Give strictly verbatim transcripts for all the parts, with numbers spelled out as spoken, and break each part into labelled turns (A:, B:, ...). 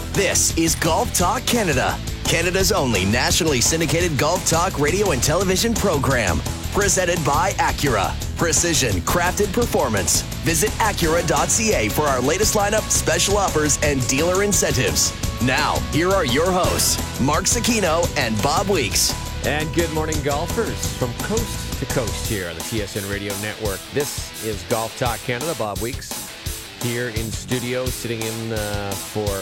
A: This is Golf Talk Canada, Canada's only nationally syndicated golf talk radio and television program. Presented by Acura. Precision crafted performance. Visit Acura dot C A for our latest lineup, special offers, and dealer incentives. Now, here are your hosts, Mark Sakino and Bob Weeks.
B: And good morning, golfers, from coast to coast here on the T S N Radio Network. This is Golf Talk Canada. Bob Weeks here in studio, sitting in uh, for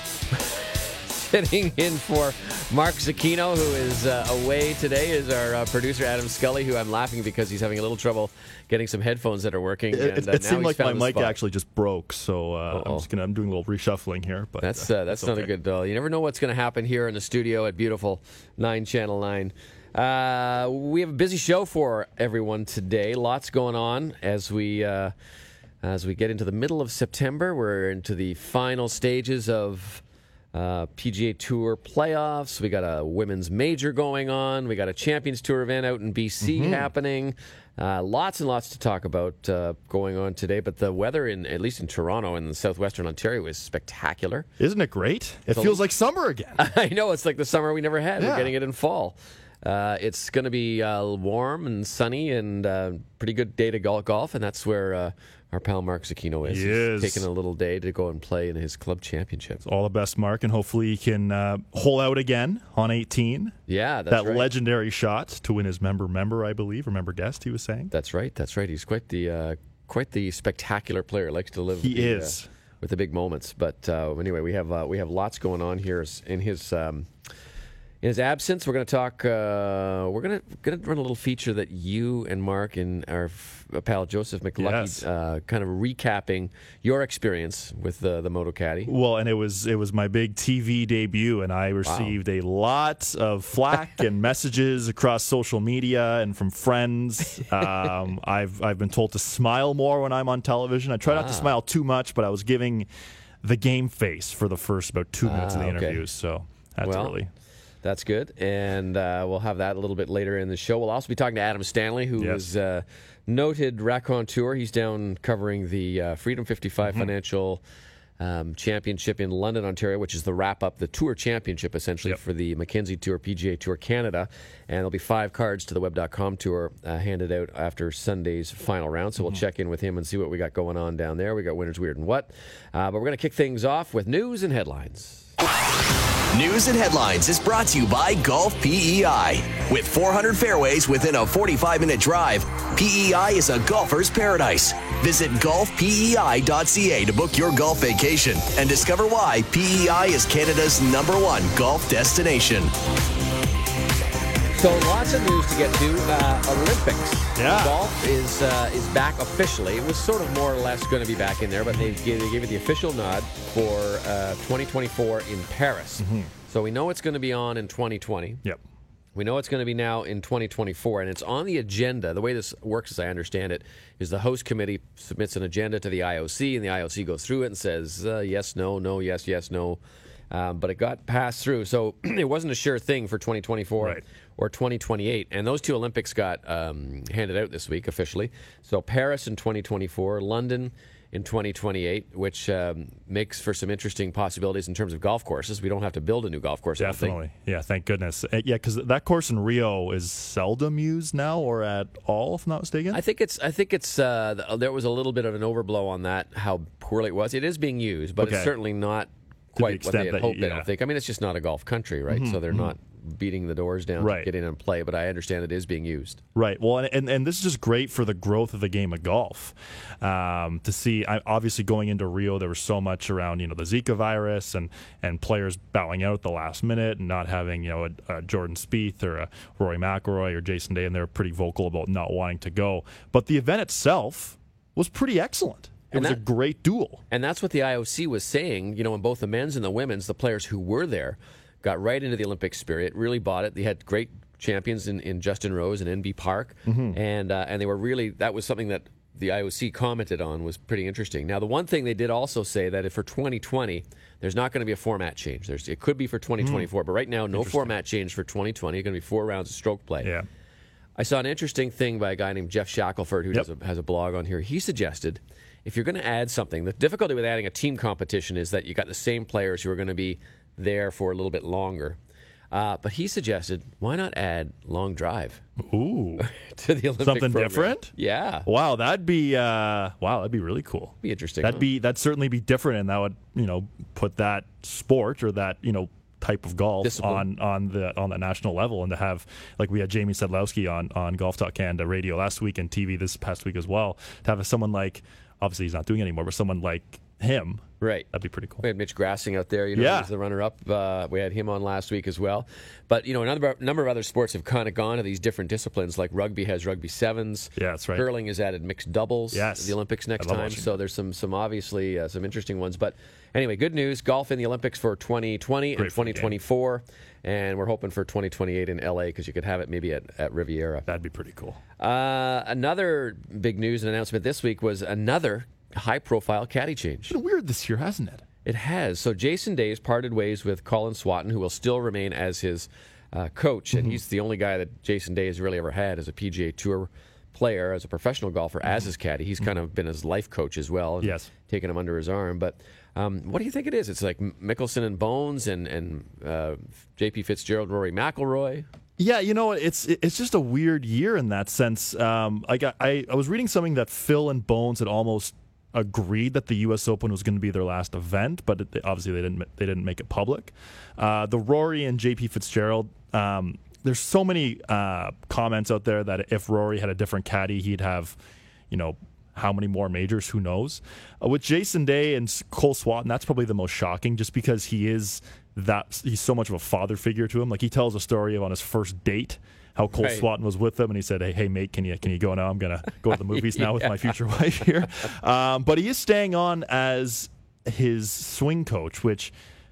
B: sitting in for Mark Sakino, who is uh, away today, is our uh, producer Adam Scully, who I'm laughing because he's having a little trouble getting some headphones that are working.
C: It,
B: and,
C: it,
B: uh,
C: it
B: now
C: seemed
B: he's
C: like my
B: found the
C: mic
B: spot.
C: actually just broke, so uh, I'm just gonna I'm doing a little reshuffling here. But
B: that's
C: uh,
B: uh, that's
C: it's
B: not
C: okay.
B: a good. Uh, you never know what's going to happen here in the studio at beautiful Nine Channel Nine. Uh, we have a busy show for everyone today. Lots going on as we uh, as we get into the middle of September. We're into the final stages of uh, P G A Tour playoffs. We got a women's major going on. We got a Champions Tour event out in B C mm-hmm. happening. Uh, lots and lots to talk about uh, going on today, but the weather, in at least in Toronto and in southwestern Ontario, is spectacular.
C: Isn't it great? It
B: It's a-
C: feels like summer again.
B: I know, it's like the summer we never had.
C: Yeah.
B: We're getting it in fall. Uh, it's going to be uh, warm and sunny and uh, pretty good day to go- golf, and that's where uh, our pal Mark Sakino is.
C: He
B: He's
C: is.
B: taking a little day to go and play in his club championship.
C: All the best, Mark, and hopefully he can uh, hole out again on eighteen.
B: Yeah, that's
C: that
B: right.
C: legendary shot to win his member member, I believe, or member guest. He was saying
B: That's right. That's right. He's quite the uh, quite the spectacular player. Likes to live.
C: he
B: the,
C: is.
B: uh, with the big moments. But uh, anyway, we have uh, we have lots going on here in his. Um, In his absence, we're going to talk. Uh, we're going to going to run a little feature that you and Mark and our f- pal Joseph McLucky,
C: Yes.
B: uh, kind of recapping your experience with the the Moto Caddy.
C: Well, and it was it was my big T V debut, and I received a lot of flack and messages across social media and from friends. Um, I've I've been told to smile more when I'm on television. I try not to
B: Ah.
C: smile too much, but I was giving the game face for the first about two minutes
B: Ah,
C: of the
B: okay.
C: interviews, so that's
B: Well,
C: really.
B: That's good, and uh, we'll have that a little bit later in the show. We'll also be talking to Adam Stanley, who
C: Yes.
B: is a noted raconteur. He's down covering the uh, Freedom fifty-five
C: Mm-hmm.
B: Financial um, Championship in London, Ontario, which is the wrap-up, the Tour Championship, essentially,
C: Yep.
B: for the Mackenzie Tour, P G A Tour Canada. And there'll be five cards to the web dot com Tour uh, handed out after Sunday's final round. So we'll
C: Mm-hmm.
B: check in with him and see what we got going on down there. We got Winners Weird and What. Uh, but we're going to kick things off with news and headlines.
A: News and Headlines is brought to you by Golf P E I. With four hundred fairways within a forty-five minute drive, P E I is a golfer's paradise. Visit golf P E I dot C A to book your golf vacation and discover why P E I is Canada's number one golf destination.
B: So lots of news to get to. Uh, Olympics.
C: Yeah.
B: Golf is uh, is back officially. It was sort of more or less going to be back in there, but they gave, they gave it the official nod for uh, twenty twenty-four in Paris. So we know it's going to be on in twenty twenty.
C: Yep.
B: We know it's going to be now in twenty twenty-four, and it's on the agenda. The way this works, as I understand it, is the host committee submits an agenda to the I O C, and the I O C goes through it and says uh, yes, no, no, yes, yes, no. Um, but it got passed through, so it wasn't a sure thing for twenty twenty-four
C: Right.
B: or twenty twenty-eight. And those two Olympics got um, handed out this week officially. So Paris in twenty twenty-four, London in twenty twenty-eight, which um, makes for some interesting possibilities in terms of golf courses. We don't have to build a new golf course. I don't think.
C: Definitely. Yeah, thank goodness. Uh, yeah, because that course in Rio is seldom used now or at all, if I'm not mistaken.
B: I think it's. I think it's. Uh, th- there was a little bit of an overblow on that. How poorly it was. It is being used, but
C: Okay.
B: it's certainly not
C: the
B: quite what they
C: extent
B: had
C: that
B: hoped.
C: you-
B: I
C: yeah.
B: don't think. I mean, it's just not a golf country, right? So they're not beating the doors down
C: Right.
B: to get in and play. But I understand it is being used.
C: Right. Well, and, and, and this is just great for the growth of the game of golf. Um, to see, I, obviously, going into Rio, there was so much around, you know, the Zika virus and, and players bowing out at the last minute and not having, you know, a, a Jordan Spieth or a Rory McIlroy or Jason Day, and they're pretty vocal about not wanting to go. But the event itself was pretty excellent. It
B: And
C: was
B: that-
C: a great duel.
B: And that's what the I O C was saying, you know, in both the men's and the women's, the players who were there got right into the Olympic spirit, really bought it. They had great champions in, in Justin Rose and N B Park, and uh, and they were really, that was something that the I O C commented on, was pretty interesting. Now, the one thing they did also say that if for twenty twenty, there's not going to be a format change. There's It could be for twenty twenty-four, but right now, no format change for twenty twenty. It's going to be four rounds of stroke play.
C: Yeah.
B: I saw an interesting thing by a guy named Jeff Shackelford, who
C: Yep.
B: does a, has a blog on here. He suggested if you're going to add something, the difficulty with adding a team competition is that you got the same players who are going to be there for a little bit longer. Uh, but he suggested, why not add long drive?
C: Ooh,
B: to the Olympic
C: something
B: program.
C: different.
B: Yeah,
C: wow, that'd be uh, wow, that'd be really cool.
B: Be interesting.
C: That'd
B: huh?
C: be that'd certainly be different, and that would you know put that sport or that you know type of golf
B: Discipline.
C: on on the on the national level, and to have like we had Jamie Sedlowski on on Golf Talk Canada radio last week and T V this past week as well. To have someone like obviously he's not doing it anymore, but someone like him.
B: Right.
C: That'd be pretty cool.
B: We had Mitch Grassing out there, you know,
C: Yeah.
B: he's the runner-up. Uh, we had him on last week as well. But, you know, a number, number of other sports have kind of gone to these different disciplines, like rugby has rugby sevens.
C: Yeah, that's right.
B: Curling has added mixed doubles
C: Yes.
B: to the Olympics next
C: I love
B: time.
C: watching
B: So there's some, some obviously uh, some interesting ones. But anyway, good news. Golf in the Olympics for twenty twenty
C: Great
B: and
C: for the
B: twenty twenty-four. And we're hoping for twenty twenty-eight in L A because you could have it maybe at, at Riviera.
C: That'd be pretty cool.
B: Uh, another big news and announcement this week was another high-profile caddy change.
C: It's been weird this year, hasn't it?
B: It has. So Jason Day has parted ways with Colin Swatton, who will still remain as his uh, coach. And
C: Mm-hmm.
B: he's the only guy that Jason Day has really ever had as a P G A Tour player, as a professional golfer, as his caddy. He's kind of been his life coach as well. And
C: Mm-hmm. Yes.
B: taken him under his arm. But um, what do you think it is? It's like Mickelson and Bones and, and uh, J P Fitzgerald, Rory McIlroy.
C: Yeah, you know, it's it's just a weird year in that sense. Um, I got I, I was reading something that Phil and Bones had almost agreed that the U S Open was going to be their last event, but it, obviously they didn't they didn't make it public. Uh, the Rory and J P Fitzgerald. Um, there's so many uh, comments out there that if Rory had a different caddy, he'd have, you know, how many more majors? Who knows? Uh, with Jason Day and Cole Swatton, that's probably the most shocking, just because he is that he's so much of a father figure to him. Like he tells a story of on his first date, how Cole
B: Right.
C: Swatton was with him, and he said, "Hey, hey, mate, can you can you go now? I'm gonna go to the movies now with my future wife here." Um, but he is staying on as his swing coach, which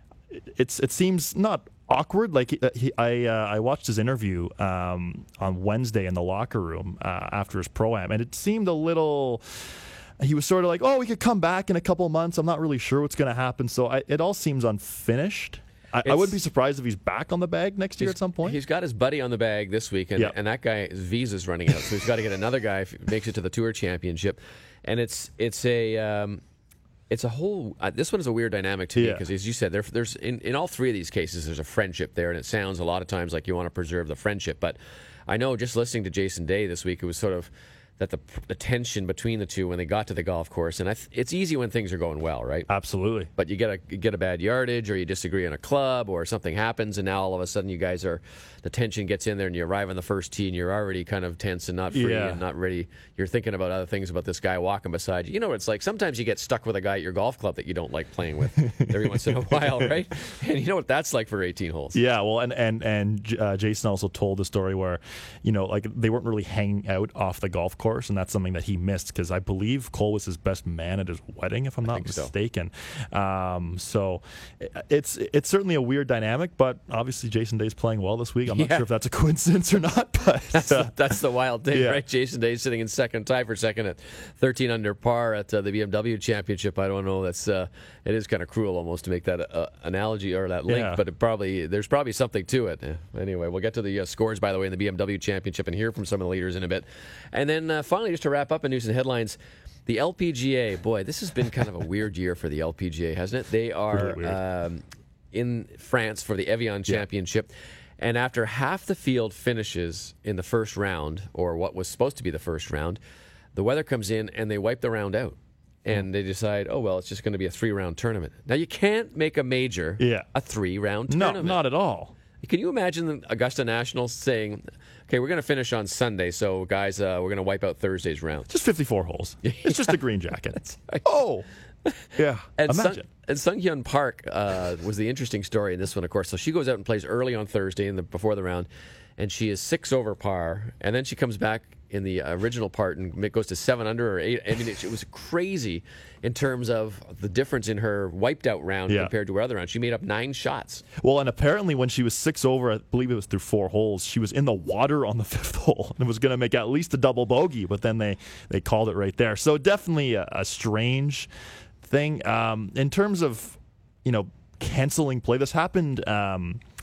C: it's it seems not awkward. Like he, he, I uh, I watched his interview um, on Wednesday in the locker room uh, after his pro-am, and it seemed a little. He was sort of like, "Oh, we could come back in a couple of months. I'm not really sure what's going to happen." So I, it all seems unfinished. I, I wouldn't be surprised if he's back on the bag next year at some point.
B: He's got his buddy on the bag this week, and,
C: Yeah.
B: and that guy's visa's running out, so he's got to get another guy if he makes it to the Tour Championship. And it's it's a um, it's a whole. Uh, this one is a weird dynamic to me
C: Yeah.
B: because, as you said, there, there's in, in all three of these cases, there's a friendship there, and it sounds a lot of times like you want to preserve the friendship. But I know just listening to Jason Day this week, it was sort of that the, the tension between the two when they got to the golf course, and I th- it's easy when things are going well, right?
C: Absolutely.
B: But you get a you get a bad yardage, or you disagree on a club, or something happens, and now all of a sudden you guys are the tension gets in there, and you arrive on the first tee, and you're already kind of tense and not free
C: Yeah.
B: and not ready. You're thinking about other things about this guy walking beside you. You know what it's like. Sometimes you get stuck with a guy at your golf club that you don't like playing with every once in a while, right? And you know what that's like for eighteen holes.
C: Yeah, well, and and and uh, Jason also told the story where, you know, like they weren't really hanging out off the golf course, and that's something that he missed because I believe Cole was his best man at his wedding, if I'm not
B: think so.
C: mistaken. So. Um, so it's it's certainly a weird dynamic, but obviously Jason Day's playing well this week. I'm not
B: Yeah.
C: sure if that's a coincidence or not, but
B: That's,
C: uh,
B: the, that's the wild thing,
C: yeah.
B: right? Jason Day sitting in second, tie for second at thirteen under par at uh, the B M W Championship. I don't know. That's uh, it is kind of cruel almost to make that uh, analogy or that link,
C: Yeah.
B: but it probably there's probably something to it. Uh, Anyway, we'll get to the uh, scores, by the way, in the B M W Championship and hear from some of the leaders in a bit. And then uh, finally, just to wrap up in news and headlines, the L P G A. Boy, this has been kind of a weird year for the L P G A, hasn't it? They are
C: Really weird.
B: um, in France for the Evian Championship. And after half the field finishes in the first round, or what was supposed to be the first round, the weather comes in and they wipe the round out. And they decide, oh, well, it's just going to be a three-round tournament. Now, you can't make a major
C: Yeah.
B: a three-round
C: no,
B: tournament.
C: not at all.
B: Can you imagine the Augusta National saying, okay, we're going to finish on Sunday, so, guys, uh, we're going to wipe out Thursday's round.
C: Just fifty-four holes. It's just a green jacket.
B: right.
C: Oh, yeah.
B: And Sung,
C: Imagine.
B: and Sung Hyun Park uh, was the interesting story in this one, of course. So she goes out and plays early on Thursday in the, before the round, and she is six over par. And then she comes back in the original part and it goes to seven under or eight. I mean, it, it was crazy in terms of the difference in her wiped out round
C: Yeah.
B: compared to her other round. She made up nine shots.
C: Well, and apparently when she was six over, I believe it was through four holes, she was in the water on the fifth hole and was going to make at least a double bogey, but then they, they called it right there. So definitely a, a strange thing. Um, in terms of, you know, canceling play, this happened... Um,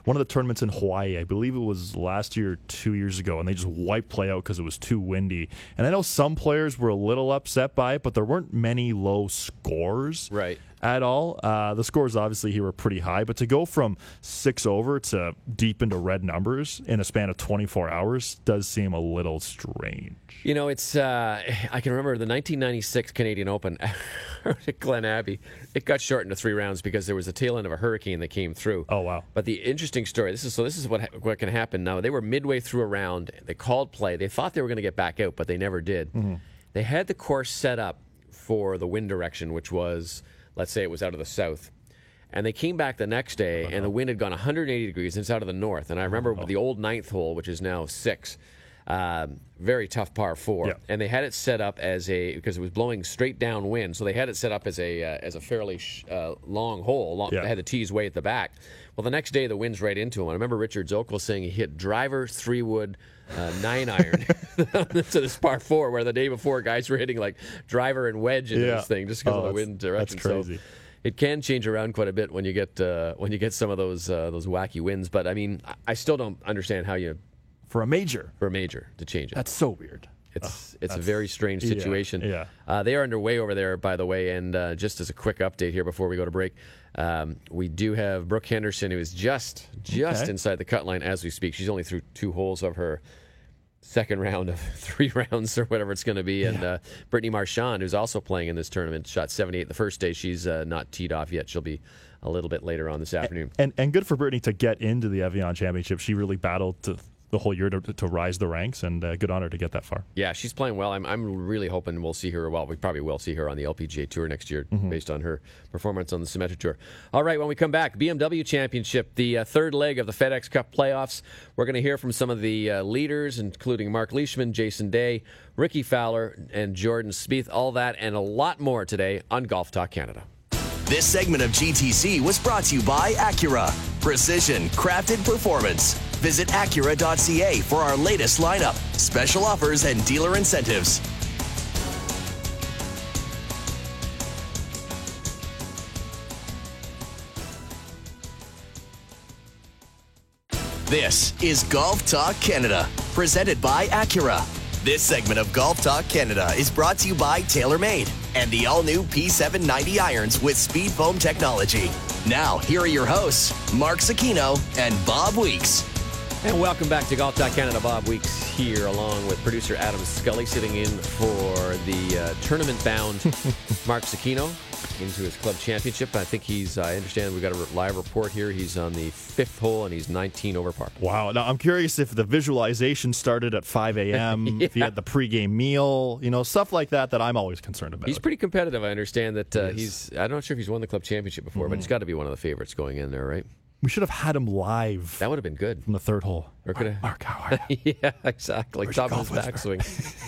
C: one of the tournaments in Hawaii. I believe it was last year or two years ago, and they just wiped play out because it was too windy. And I know some players were a little upset by it, but there weren't many low scores.
B: Right.
C: At all. Uh, the scores obviously here were pretty high, but to go from six over to deep into red numbers in a span of twenty-four hours does seem a little strange.
B: You know, it's, uh, I can remember the nineteen ninety-six Canadian Open at Glen Abbey. It got shortened to three rounds because there was a tail end of a hurricane that came through.
C: Oh, wow.
B: But the interesting story, this is so this is what what can happen now. They were midway through a round. They called play. They thought they were going to get back out, but they never did. Mm-hmm. They had the course set up for the wind direction, which was, let's say it was out of the south. And they came back the next day, uh-huh. and the wind had gone one hundred eighty degrees, and it's out of the north. And I remember oh. the old ninth hole, which is now six, um, very tough par four. Yeah. And they had it set up as a, because it was blowing straight downwind, so they had it set up as a uh, as a fairly sh- uh, long hole. Long, yeah. They had the tees way at the back. Well, the next day, the wind's right into him. I remember Richard Zokel saying he hit driver, three-wood, uh, nine iron to this par four, where the day before guys were hitting like driver and wedge into yeah. this thing just because oh, of the wind direction.
C: That's crazy.
B: So it can change around quite a bit when you get uh, when you get some of those uh, those wacky winds. But I mean, I still don't understand how you
C: for a major
B: for a major to change it.
C: That's so weird.
B: It's oh, it's a very strange situation.
C: Yeah, yeah.
B: Uh, they are underway over there, by the way. And uh, just as a quick update here before we go to break, um, we do have Brooke Henderson, who is just just okay. inside the cut line as we speak. She's only through two holes of her second round of three rounds or whatever it's going to be. And yeah. uh, Brittany Marchand, who's also playing in this tournament, shot seventy-eight the first day. She's uh, not teed off yet. She'll be a little bit later on this afternoon.
C: And and good for Brittany to get into the Evian Championship. She really battled to the whole year to, to rise the ranks, and uh, good on her to get that far.
B: Yeah, she's playing well. I'm I'm really hoping we'll see her. Well, we probably will see her on the L P G A Tour next year, mm-hmm. based on her performance on the Symetra Tour. All right, when we come back, B M W Championship, the uh, third leg of the FedEx Cup playoffs. We're going to hear from some of the uh, leaders, including Mark Leishman, Jason Day, Ricky Fowler, and Jordan Spieth. All that and a lot more today on Golf Talk Canada.
A: This segment of G T C was brought to you by Acura. Precision, crafted performance. Visit Acura dot C A for our latest lineup, special offers, and dealer incentives. This is Golf Talk Canada, presented by Acura. This segment of Golf Talk Canada is brought to you by TaylorMade and the all-new P seven ninety irons with speed foam technology. Now, here are your hosts, Mark Zecchino and Bob Weeks.
B: And welcome back to Golf Talk Canada. Bob Weeks here, along with producer Adam Scully, sitting in for the uh, tournament-bound Mark Zecchino into his club championship. I think he's, I understand we've got a live report here. He's on the fifth hole, and he's nineteen over par.
C: Wow. Now, I'm curious if the visualization started at five a.m., yeah. if he had the pregame meal, you know, stuff like that that I'm always concerned about.
B: He's pretty competitive. I understand that uh, he's, I'm not sure if he's won the club championship before, mm-hmm. but he's got to be one of the favorites going in there, right?
C: We should have had him live.
B: That would have been good.
C: From the third hole.
B: Or could have...
C: Mark, how are you?
B: Yeah, exactly. Top of his backswing.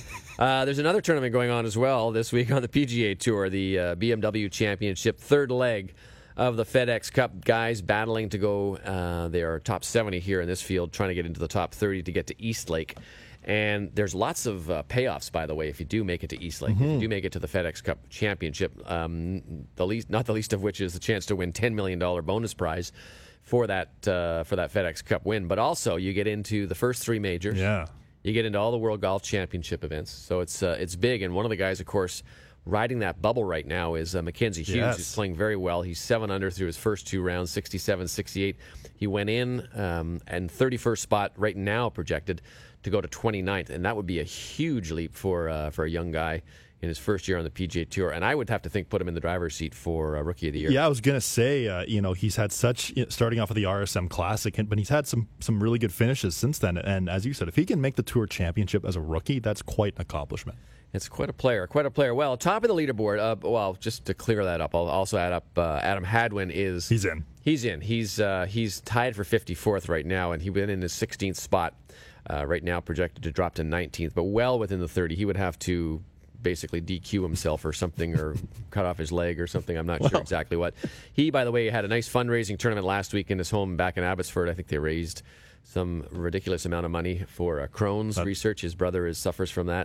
B: uh, there's another tournament going on as well this week on the P G A Tour, the uh, B M W Championship, third leg of the FedEx Cup. Guys battling to go. Uh, they are top seventy here in this field, trying to get into the top thirty to get to East Lake. And there's lots of uh, payoffs, by the way, if you do make it to East Lake. Mm-hmm. If you do make it to the FedEx Cup Championship, um, the least, not the least of which is the chance to win ten million dollars bonus prize for that uh, for that FedEx Cup win. But also, you get into the first three majors.
C: Yeah.
B: You get into all the World Golf Championship events. So it's uh, it's big. And one of the guys, of course, riding that bubble right now is uh, Mackenzie Hughes, yes. who's playing very well. He's seven under through his first two rounds, sixty-seven, sixty-eight. He went in um, and thirty-first spot right now projected to go to twenty-ninth. And that would be a huge leap for uh, for a young guy in his first year on the P G A Tour, and I would have to think put him in the driver's seat for uh, Rookie of the Year.
C: Yeah, I was going to say, uh, you know, he's had such, you know, starting off with the R S M Classic, but he's had some some really good finishes since then. And as you said, if he can make the Tour Championship as a rookie, that's quite an accomplishment.
B: It's quite a player, quite a player. Well, top of the leaderboard, uh, well, just to clear that up, I'll also add up uh, Adam Hadwin is...
C: He's in.
B: He's in. He's uh, he's tied for fifty-fourth right now, and he went in his sixteenth spot uh, right now, projected to drop to nineteenth, but well within the thirty. He would have to basically D Q himself or something, or cut off his leg or something. I'm not well. sure exactly what. He, by the way, had a nice fundraising tournament last week in his home back in Abbotsford. I think they raised some ridiculous amount of money for uh, Crohn's that, research. His brother is suffers from that.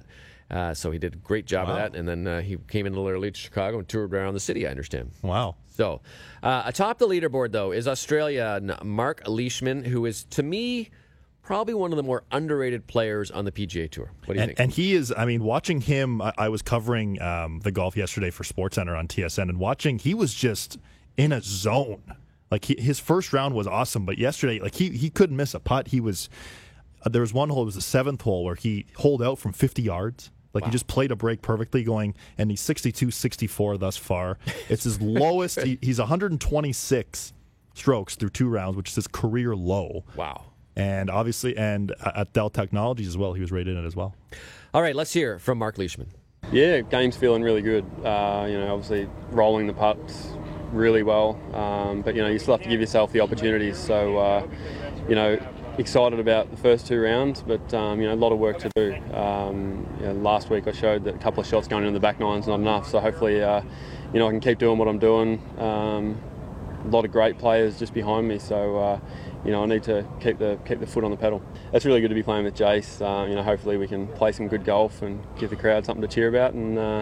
B: Uh, so he did a great job
C: Wow.
B: of that, and then uh, he came in a little early to Chicago and toured around the city, I understand.
C: Wow.
B: So, uh, atop the leaderboard, though, is Australian Mark Leishman, who is, to me, probably one of the more underrated players on the P G A Tour. What do you
C: and,
B: think?
C: And he is, I mean, watching him, I, I was covering um, the golf yesterday for SportsCenter on T S N, and watching, he was just in a zone. Like, he, his first round was awesome, but yesterday, like, he, he couldn't miss a putt. He was, uh, there was one hole, it was the seventh hole, where he holed out from fifty yards. Like, wow. He just played a break perfectly going, and he's sixty-two sixty-four thus far. It's his lowest. He, he's one hundred twenty-six strokes through two rounds, which is his career low.
B: Wow.
C: And obviously, and at Dell Technologies as well, he was rated in it as well.
B: All right, let's hear from Mark Leishman.
D: Yeah, game's feeling really good. Uh, you know, obviously rolling the putts really well, um, but you know, you still have to give yourself the opportunities. So, uh, you know, excited about the first two rounds, but um, you know, a lot of work to do. Um, you know, last week I showed that a couple of shots going in the back nine's not enough. So hopefully, uh, you know, I can keep doing what I'm doing. Um, a lot of great players just behind me, so uh, you know, I need to keep the keep the foot on the pedal. It's really good to be playing with Jace. Uh, you know, hopefully we can play some good golf and give the crowd something to cheer about. And uh,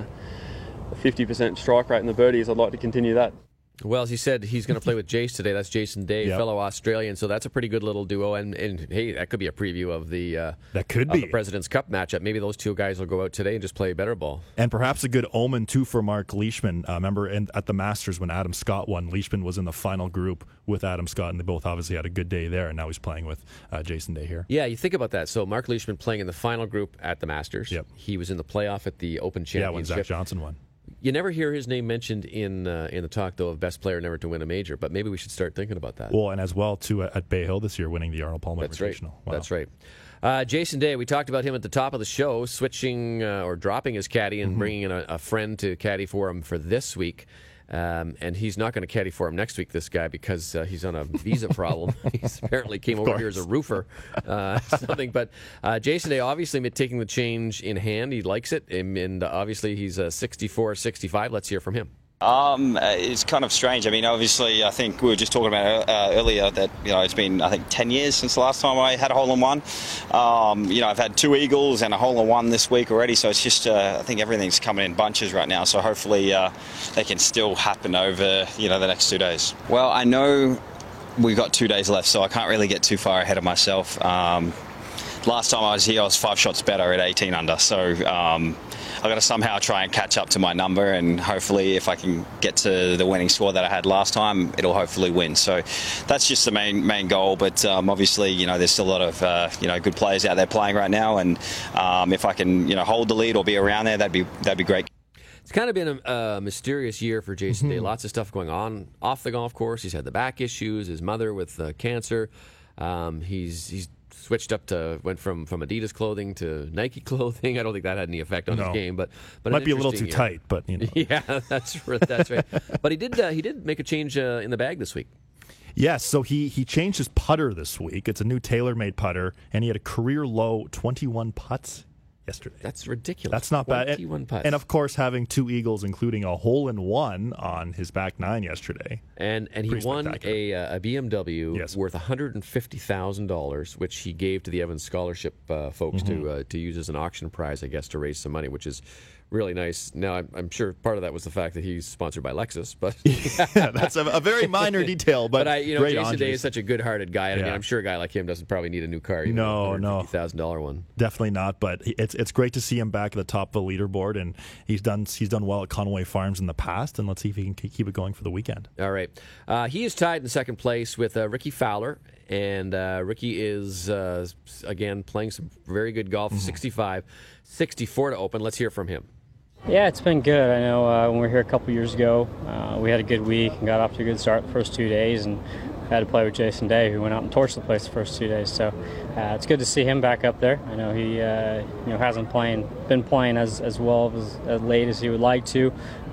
D: a fifty percent strike rate in the birdies, I'd like to continue that.
B: Well, as he said, he's going to play with Jace today. That's Jason Day,
C: Yep.
B: fellow Australian. So that's a pretty good little duo. And, and hey, that could be a preview of the uh,
C: that could
B: of
C: be
B: the President's Cup matchup. Maybe those two guys will go out today and just play better ball.
C: And perhaps a good omen, too, for Mark Leishman. Uh, remember in, at the Masters when Adam Scott won, Leishman was in the final group with Adam Scott, and they both obviously had a good day there, and now he's playing with uh, Jason Day here.
B: Yeah, you think about that. So Mark Leishman playing in the final group at the Masters.
C: Yep.
B: He was in the playoff at the Open
C: Yeah, when
B: Championship.
C: Zach Johnson won.
B: You never hear his name mentioned in uh, in the talk, though, of best player never to win a major, but maybe we should start thinking about that.
C: Well, and as well, too, at Bay Hill this year, winning the Arnold Palmer
B: That's
C: Invitational.
B: right.
C: Wow.
B: That's right. Uh, Jason Day, we talked about him at the top of the show, switching uh, or dropping his caddy and mm-hmm. bringing in a, a friend to caddy for him for this week. Um, and he's not going to caddy for him next week, this guy, because uh, he's on a visa problem. He's apparently came over here as a roofer, uh, something. But uh, Jason Day obviously taking the change in hand. He likes it, and, and obviously he's uh, sixty-four sixty-five. Let's hear from him.
E: Um, it's kind of strange. I mean, obviously, I think we were just talking about uh, earlier that, you know, it's been, I think, ten years since the last time I had a hole-in-one. Um, you know, I've had two eagles and a hole-in-one this week already, so it's just, uh, I think everything's coming in bunches right now, so hopefully uh, they can still happen over, you know, the next two days. Well, I know we've got two days left, so I can't really get too far ahead of myself. Um, last time I was here, I was five shots better at eighteen under, so... Um, I've got to somehow try and catch up to my number, and hopefully if I can get to the winning score that I had last time, it'll hopefully win. So that's just the main main goal, but um, obviously, you know, there's still a lot of, uh, you know, good players out there playing right now, and um, if I can, you know, hold the lead or be around there, that'd be that'd be great.
B: It's kind of been a, a mysterious year for Jason Day. Lots of stuff going on off the golf course. He's had the back issues, his mother with uh, cancer. Um, he's he's switched up to went from, from Adidas clothing to Nike clothing. I don't think that had any effect on
C: no.
B: his game, but but
C: might be a little too
B: year.
C: tight. But you know,
B: yeah, that's right, that's right. But he did uh, he did make a change uh, in the bag this week.
C: Yes, so he he changed his putter this week. It's a new TaylorMade putter, and he had a career low twenty-one putts yesterday.
B: That's ridiculous.
C: That's not bad.
B: twenty-one
C: And,
B: putts.
C: and of course, having two eagles, including a hole in one on his back nine yesterday.
B: And and he
C: Pretty
B: won a, uh, a B M W
C: Yes.
B: worth one hundred fifty thousand dollars, which he gave to the Evans Scholarship uh, folks
C: Mm-hmm.
B: to uh, to use as an auction prize, I guess, to raise some money, which is really nice. Now, I'm, I'm sure part of that was the fact that he's sponsored by Lexus, but
C: Yeah, that's a, a very minor detail, but,
B: but I, you know,
C: great
B: Jason
C: on
B: Day
C: Jason.
B: is such a good-hearted guy. And I mean,
C: Yeah.
B: I'm sure a guy like him doesn't probably need a new car. Even
C: No,
B: a one hundred fifty
C: no.
B: thousand dollars one.
C: Definitely not, but it's it's great to see him back at the top of the leaderboard, and he's done he's done well at Conway Farms in the past, and let's see if he can keep it going for the weekend.
B: All right. Uh, he is tied in second place with uh, Ricky Fowler, and uh, Ricky is, uh, again, playing some very good golf,
C: Mm-hmm.
B: sixty-five sixty-four to open. Let's hear from him.
F: Yeah, it's been good. I know uh, when we were here a couple years ago, uh, we had a good week and got off to a good start the first two days, and had to play with Jason Day, who went out and torched the place the first two days. So uh, it's good to see him back up there. I know he, uh, you know, hasn't playing, been playing as as well as, as late as he would like to.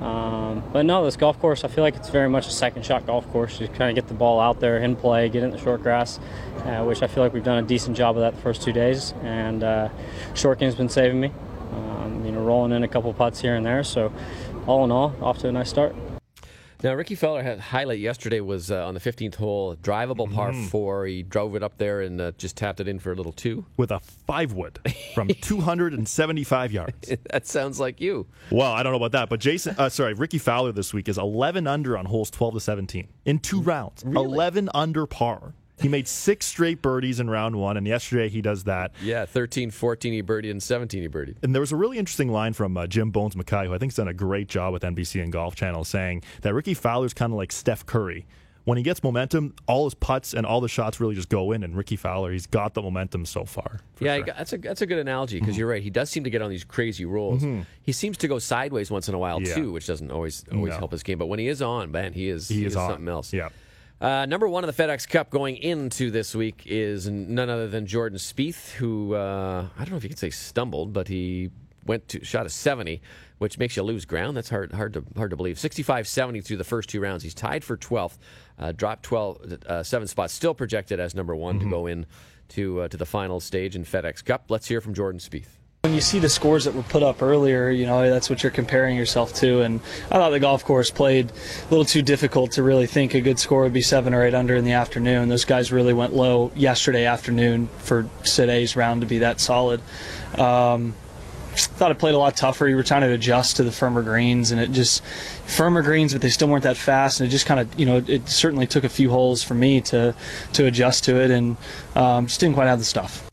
F: Um, but no, this golf course, I feel like it's very much a second shot golf course. You kind of get the ball out there in play, get it in the short grass, uh, which I feel like we've done a decent job of that the first two days. And uh, short game's been saving me. Um, you know, rolling in a couple putts here and there. So all in all, off to a nice start.
B: Now, Ricky Fowler had highlight yesterday was uh, on the fifteenth hole, drivable par
C: Mm.
B: four. He drove it up there and uh, just tapped it in for a little two.
C: With a five wood from two hundred seventy-five yards.
B: That sounds like you.
C: Well, I don't know about that, but Jason, uh, sorry, Ricky Fowler this week is eleven under on holes twelve to seventeen in two rounds.
B: Really?
C: eleven under par. He made six straight birdies in round one, and yesterday he does that.
B: Yeah, thirteen, fourteen he birdied, and seventeen he birdied.
C: And there was a really interesting line from uh, Jim Bones Mackay, who I think has done a great job with N B C and Golf Channel, saying that Ricky Fowler's kind of like Steph Curry. When he gets momentum, all his putts and all the shots really just go in, and Ricky Fowler, he's got the momentum so far.
B: Yeah,
C: sure.
B: that's a that's a good analogy because mm-hmm. you're right. He does seem to get on these crazy rolls. Mm-hmm. He seems to go sideways once in a while
C: yeah.
B: too, which doesn't always always
C: no.
B: help his game. But when he is on, man, he is
C: he,
B: he
C: is,
B: is
C: on.
B: something else.
C: Yeah.
B: Uh, number one of the FedEx Cup going into this week is none other than Jordan Spieth, who uh, I don't know if you can say stumbled, but he went to shot a seventy, which makes you lose ground. That's hard hard to hard to believe. sixty-five seventy through the first two rounds. He's tied for twelfth, uh, dropped twelve uh, seven spots, still projected as number one mm-hmm. to go in to uh, to the final stage in FedEx Cup. Let's hear from Jordan Spieth.
G: When you see the scores that were put up earlier, you know, that's what you're comparing yourself to. And I thought the golf course played a little too difficult to really think a good score would be seven or eight under in the afternoon. Those guys really went low yesterday afternoon for today's round to be that solid. Um, thought it played a lot tougher. You were trying to adjust to the firmer greens, and it just firmer greens, but they still weren't that fast. And it just kind of, you know, it certainly took a few holes for me to to adjust to it, and um, just didn't quite have the stuff.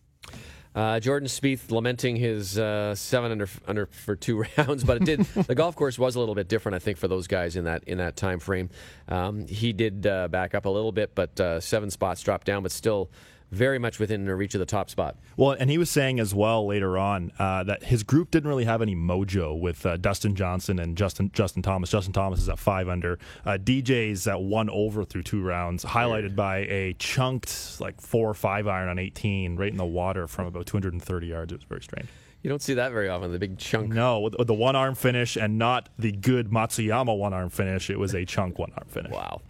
B: Uh, Jordan Spieth lamenting his uh, seven under under for two rounds, but it did. The golf course was a little bit different, I think, for those guys in that in that time frame. Um, he did uh, back up a little bit, but uh, seven spots dropped down, but still very much within the reach of the top spot. Well,
C: and he was saying as well later on uh, that his group didn't really have any mojo with uh, Dustin Johnson and Justin Justin Thomas. Justin Thomas is at five under. Uh, D J's at one over through two rounds, highlighted by a chunked like four or five iron on eighteen right in the water from about two hundred thirty yards. It was very strange.
B: You don't see that very often, the big chunk.
C: No, with, with the one-arm finish and not the good Matsuyama one-arm finish. It was a chunk one-arm finish.
B: Wow.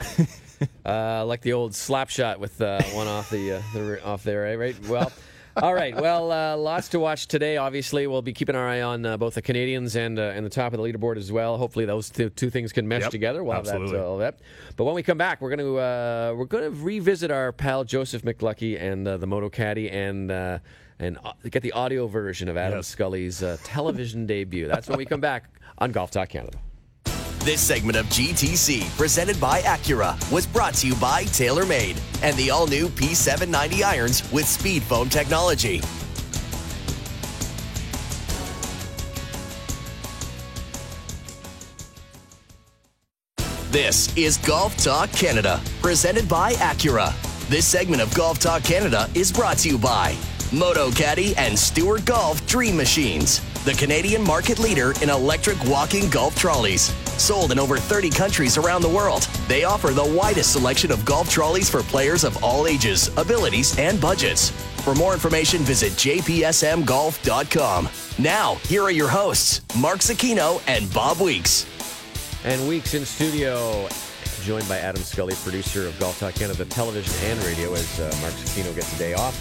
B: uh, like the old slap shot with uh, one off the, uh, the off there, eh? Right? Well, all right. Well, uh, lots to watch today. Obviously, we'll be keeping our eye on uh, both the Canadians and uh, and the top of the leaderboard as well. Hopefully, those two, two things can mesh
C: yep,
B: together. We'll
C: absolutely.
B: have that, uh, all that. But when we come back, we're going to uh, we're going to revisit our pal Joseph McLucky and uh, the Moto Caddy and. Uh, And get the audio version of Adam yes. Scully's uh, television debut. That's when we come back on Golf Talk Canada.
A: This segment of G T C, presented by Acura, was brought to you by TaylorMade and the all-new P seven ninety irons with Speed Foam technology. This is Golf Talk Canada, presented by Acura. This segment of Golf Talk Canada is brought to you by Moto Caddy and Stewart Golf Dream Machines, the Canadian market leader in electric walking golf trolleys. Sold in over thirty countries around the world, they offer the widest selection of golf trolleys for players of all ages, abilities, and budgets. For more information, visit j p s m golf dot com. Now, here are your hosts, Mark Zecchino and Bob Weeks.
B: And Weeks in studio, joined by Adam Scully, producer of Golf Talk Canada television and radio, as uh, Mark Zecchino gets a day off.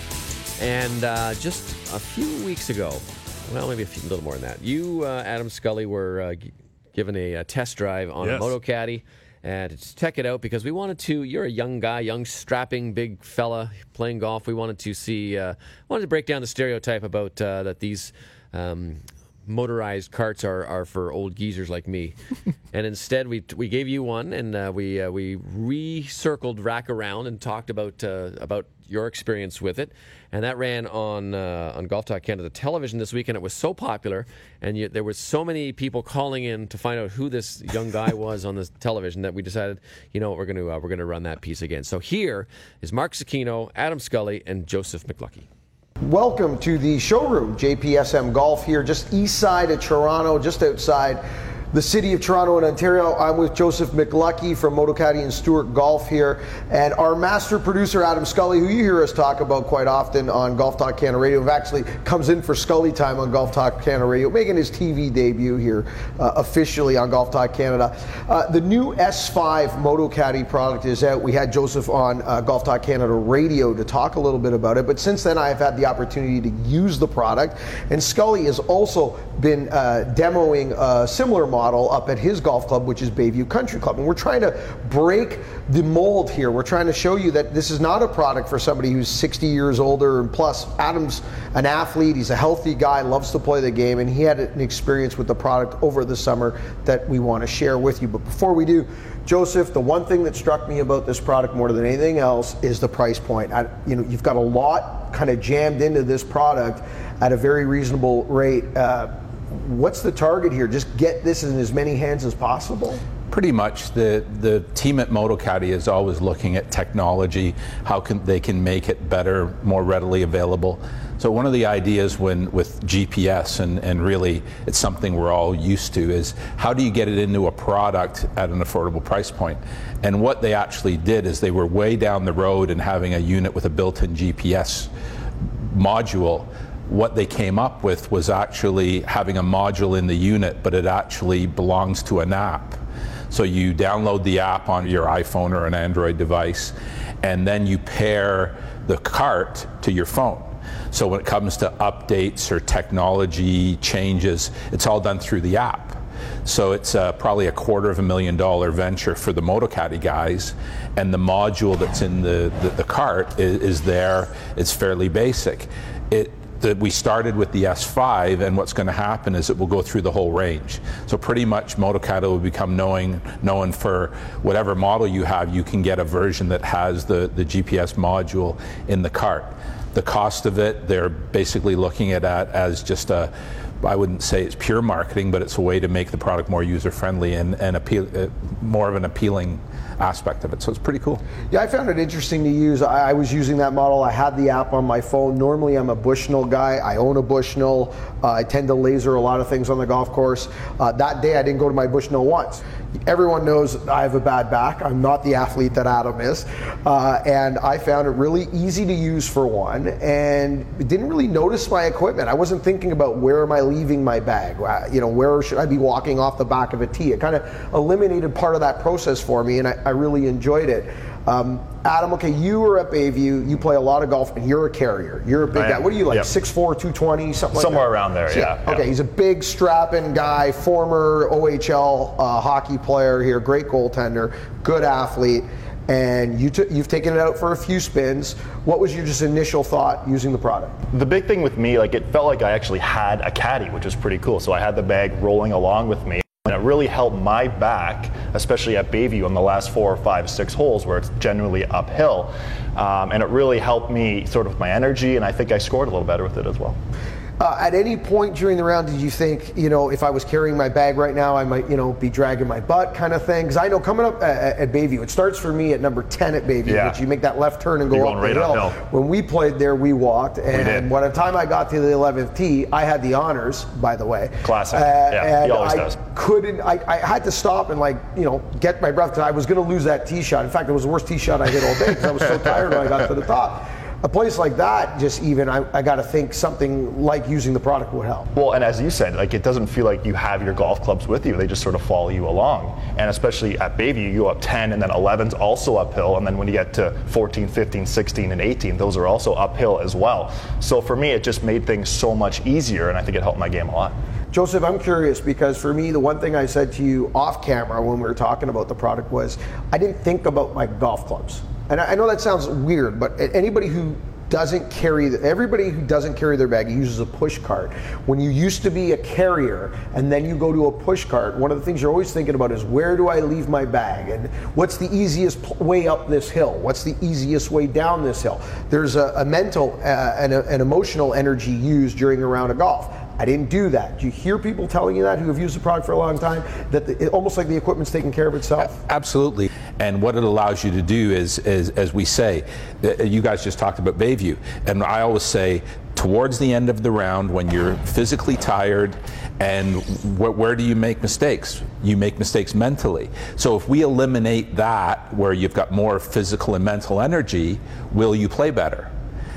B: And uh, just a few weeks ago, well, maybe a, few, a little more than that, you, uh, Adam Scully, were uh, g- given a, a test drive on
C: yes.
B: a Moto Caddy and to check it out because we wanted to. You're a young guy, young, strapping, big fella playing golf. We wanted to see, uh, wanted to break down the stereotype about uh, that these um, motorized carts are, are for old geezers like me. And instead, we we gave you one, and uh, we uh, we recircled rack around and talked about uh, about your experience with it. And that ran on uh, on Golf Talk Canada television this week, and it was so popular, and you, there were so many people calling in to find out who this young guy was on this television that we decided, you know what, we're going to uh, we're going to run that piece again. So here is Mark Zecchino, Adam Scully, and Joseph McLucky.
H: Welcome to the showroom, J P S M Golf here, just east side of Toronto, just outside the city of Toronto in Ontario. I'm with Joseph McLucky from Moto Caddy and Stewart Golf here, and our master producer Adam Scully, who you hear us talk about quite often on Golf Talk Canada Radio, who actually comes in for Scully time on Golf Talk Canada Radio, making his T V debut here uh, officially on Golf Talk Canada. Uh, the new S five Moto Caddy product is out. We had Joseph on uh, Golf Talk Canada Radio to talk a little bit about it, but since then I've had the opportunity to use the product, and Scully has also been uh, demoing a similar model model up at his golf club, which is Bayview Country Club. And we're trying to break the mold here. We're trying to show you that this is not a product for somebody who's sixty years older and plus. Adam's an athlete, he's a healthy guy, loves to play the game, and he had an experience with the product over the summer that we want to share with you. But before we do, Joseph, the one thing that struck me about this product more than anything else is the price point. I, you know, you've got a lot kind of jammed into this product at a very reasonable rate. Uh, what's the target here? Just get this in as many hands as possible?
I: Pretty much. The the team at MotoCaddy is always looking at technology, how can they can make it better, more readily available. So one of the ideas when with G P S, and, and really it's something we're all used to, is how do you get it into a product at an affordable price point? And what they actually did is they were way down the road and having a unit with a built-in G P S module. What they came up with was actually having a module in the unit, but it actually belongs to an app. So you download the app on your iPhone or an Android device, and then you pair the cart to your phone. So when it comes to updates or technology changes, it's all done through the app. So it's uh, probably a quarter of a million dollar venture for the MotoCaddy guys, and the module that's in the, the, the cart is, is there. It's fairly basic. It, that we started with the S five, and what's going to happen is it will go through the whole range. So pretty much MotoCaddy will become knowing, known for whatever model you have, you can get a version that has the, the G P S module in the cart. The cost of it, they're basically looking at that as just a, I wouldn't say it's pure marketing, but it's a way to make the product more user-friendly and, and appeal, uh, more of an appealing aspect of it. So it's pretty cool.
H: Yeah, I found it interesting to use. I, I was using that model. I had the app on my phone. Normally I'm a Bushnell guy. I own a Bushnell. Uh, I tend to laser a lot of things on the golf course. Uh, that day I didn't go to my Bushnell once. Everyone knows I have a bad back. I'm not the athlete that Adam is. Uh, and I found it really easy to use for one, and didn't really notice my equipment. I wasn't thinking about where am I leaving my bag? Uh, you know, where should I be walking off the back of a tee? It kind of eliminated part of that process for me, and I, I really enjoyed it. Um, Adam, okay, you were at Bayview, you play a lot of golf, and you're a carrier. You're a big guy. What are you, like,
J: yep.
H: six four, two twenty, something like
J: Somewhere
H: that?
J: around there, yeah.
H: yeah. Okay,
J: yeah.
H: he's a big, strapping guy, former O H L uh, hockey player here, great goaltender, good athlete, and you t- you've taken it out for a few spins. What was your just initial thought using the product?
J: The big thing with me, like, it felt like I actually had a caddy, which was pretty cool. So I had the bag rolling along with me. And it really helped my back, especially at Bayview on the last four or five, six holes where it's generally uphill. Um, and it really helped me sort of with my energy, and I think I scored a little better with it as well.
H: Uh, at any point during the round, did you think, you know, if I was carrying my bag right now, I might, you know, be dragging my butt kind of thing? Because I know coming up at, at Bayview, it starts for me at number ten at Bayview,
J: yeah.
H: which you make that left turn and go
J: You're
H: up
J: going right
H: the hill.
J: uphill.
H: When we played there, we walked, and
J: we did.
H: by the time I got to the eleventh tee, I had the honors, by the way.
J: Classic.
H: Uh,
J: yeah,
H: and
J: he always
H: I
J: does.
H: couldn't, I, I had to stop and, like, you know, get my breath because I was going to lose that tee shot. In fact, it was the worst tee shot I hit all day because I was so tired when I got to the top. A place like that, just even, I, I got to think something like using the product would help.
J: Well, and as you said, like, it doesn't feel like you have your golf clubs with you. They just sort of follow you along. And especially at Bayview, you go up ten, and then eleven's also uphill. And then when you get to fourteen, fifteen, sixteen, and eighteen, those are also uphill as well. So for me, it just made things so much easier, and I think it helped my game a lot.
H: Joseph, I'm curious because for me, the one thing I said to you off camera when we were talking about the product was I didn't think about my golf clubs. And I know that sounds weird, but anybody who doesn't carry, the, everybody who doesn't carry their bag uses a push cart. When you used to be a carrier and then you go to a push cart, one of the things you're always thinking about is where do I leave my bag? And what's the easiest way up this hill? What's the easiest way down this hill? There's a, a mental uh, and a, an emotional energy used during a round of golf. I didn't do that. Do you hear people telling you that who have used the product for a long time, that the, it, almost like the equipment's taking care of itself?
I: Absolutely. And what it allows you to do is, is as we say, you guys just talked about Bayview, and I always say, towards the end of the round, when you're physically tired, and wh- where do you make mistakes? You make mistakes mentally. So if we eliminate that, where you've got more physical and mental energy, will you play better?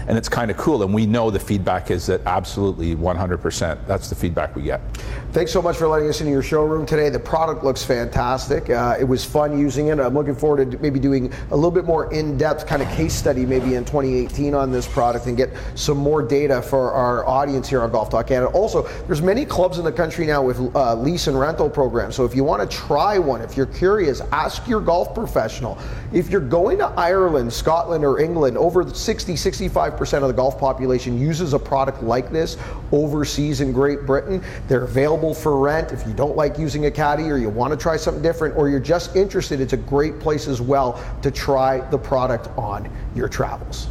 I: and it's kind of cool. And we know the feedback is that absolutely one hundred percent. That's the feedback we get.
H: Thanks so much for letting us into your showroom today. The product looks fantastic. Uh, it was fun using it. I'm looking forward to maybe doing a little bit more in-depth kind of case study maybe in twenty eighteen on this product and get some more data for our audience here on Golf Talk Canada. Also, there's many clubs in the country now with uh, lease and rental programs. So if you want to try one, if you're curious, ask your golf professional. If you're going to Ireland, Scotland, or England, over sixty, sixty-five percent of the golf population uses a product like this overseas in Great Britain. They're available for rent. If you don't like using a caddy or you want to try something different or you're just interested, it's a great place as well to try the product on your travels.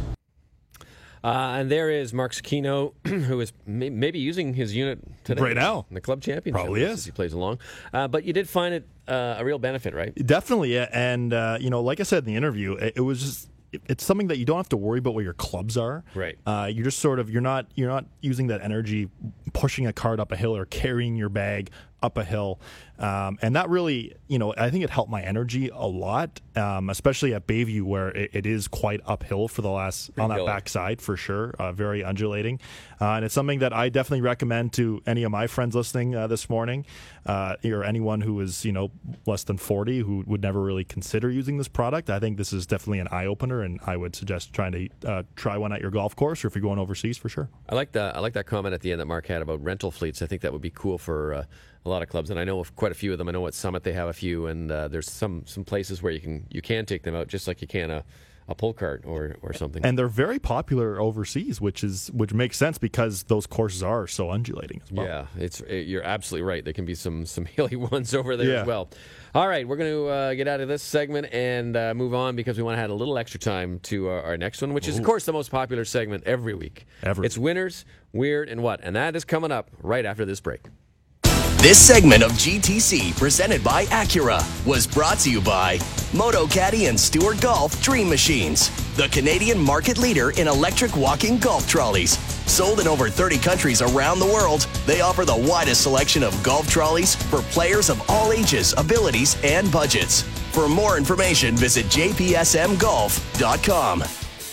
B: Uh, and there is Mark Sakino, who is may- maybe using his unit today.
C: Right now.
B: In the club championship.
C: Probably is.
B: As he plays along. Uh, but you did find it uh, a real benefit, right?
C: Definitely. Yeah. And, uh, you know, like I said in the interview, it, it was just, it, it's something that you don't have to worry about where your clubs are.
B: Right.
C: Uh, you're just sort of, you're not, you're not using that energy pushing a cart up a hill or carrying your bag up a hill. Um, and that really, you know, I think it helped my energy a lot, um, especially at Bayview where it, it is quite uphill for the last, Pretty on that backside for sure, uh, very undulating. Uh, and it's something that I definitely recommend to any of my friends listening uh, this morning, uh, or anyone who is, you know, less than forty who would never really consider using this product. I think this is definitely an eye-opener, and I would suggest trying to uh, try one at your golf course or if you're going overseas for sure.
B: I like that. I like that comment at the end that Mark had about rental fleets. I think that would be cool for uh, a lot of clubs, and I know of quite a few of them. I know at Summit they have a few, and uh, there's some some places where you can you can take them out just like you can a, a pull cart or, or something.
C: And they're very popular overseas, which is which makes sense because those courses are so undulating as well.
B: Yeah, it's it, you're absolutely right. There can be some some hilly ones over there
C: yeah.
B: as well. All right, we're going to uh, get out of this segment and uh, move on because we want to add a little extra time to our, our next one, which is, Ooh. of course, the most popular segment every week.
C: Every
B: it's Winners, Weird, and What? And that is coming up right after this break.
A: This segment of G T C, presented by Acura, was brought to you by MotoCaddy and Stewart Golf Dream Machines, the Canadian market leader in electric walking golf trolleys. Sold in over thirty countries around the world, they offer the widest selection of golf trolleys for players of all ages, abilities, and budgets. For more information, visit j p s m golf dot com.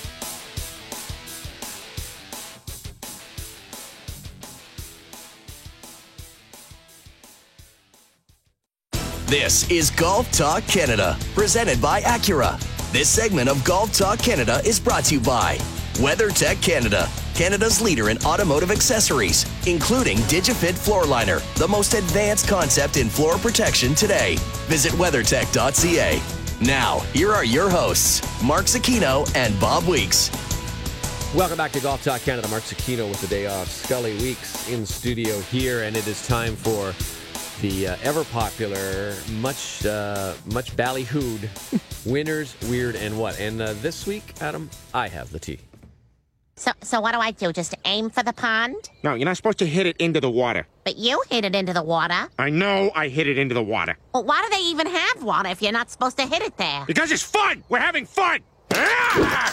A: This is Golf Talk Canada, presented by Acura. This segment of Golf Talk Canada is brought to you by WeatherTech Canada, Canada's leader in automotive accessories, including DigiFit Floor Liner, the most advanced concept in floor protection today. Visit weathertech dot c a. Now, here are your hosts, Mark Sakino and Bob Weeks.
B: Welcome back to Golf Talk Canada. Mark Sakino with the day off. Scully Weeks in studio here, and it is time for the uh, ever-popular, much uh, much ballyhooed Winners, Weird, and What? And uh, this week, Adam, I have the tee.
K: So, so what do I do? Just aim for the pond?
L: No, you're not supposed to hit it into the water.
K: But you hit it into the water.
L: I know I hit it into the water.
K: Well, why do they even have water if you're not supposed to hit it there?
L: Because it's fun! We're having fun! Ah!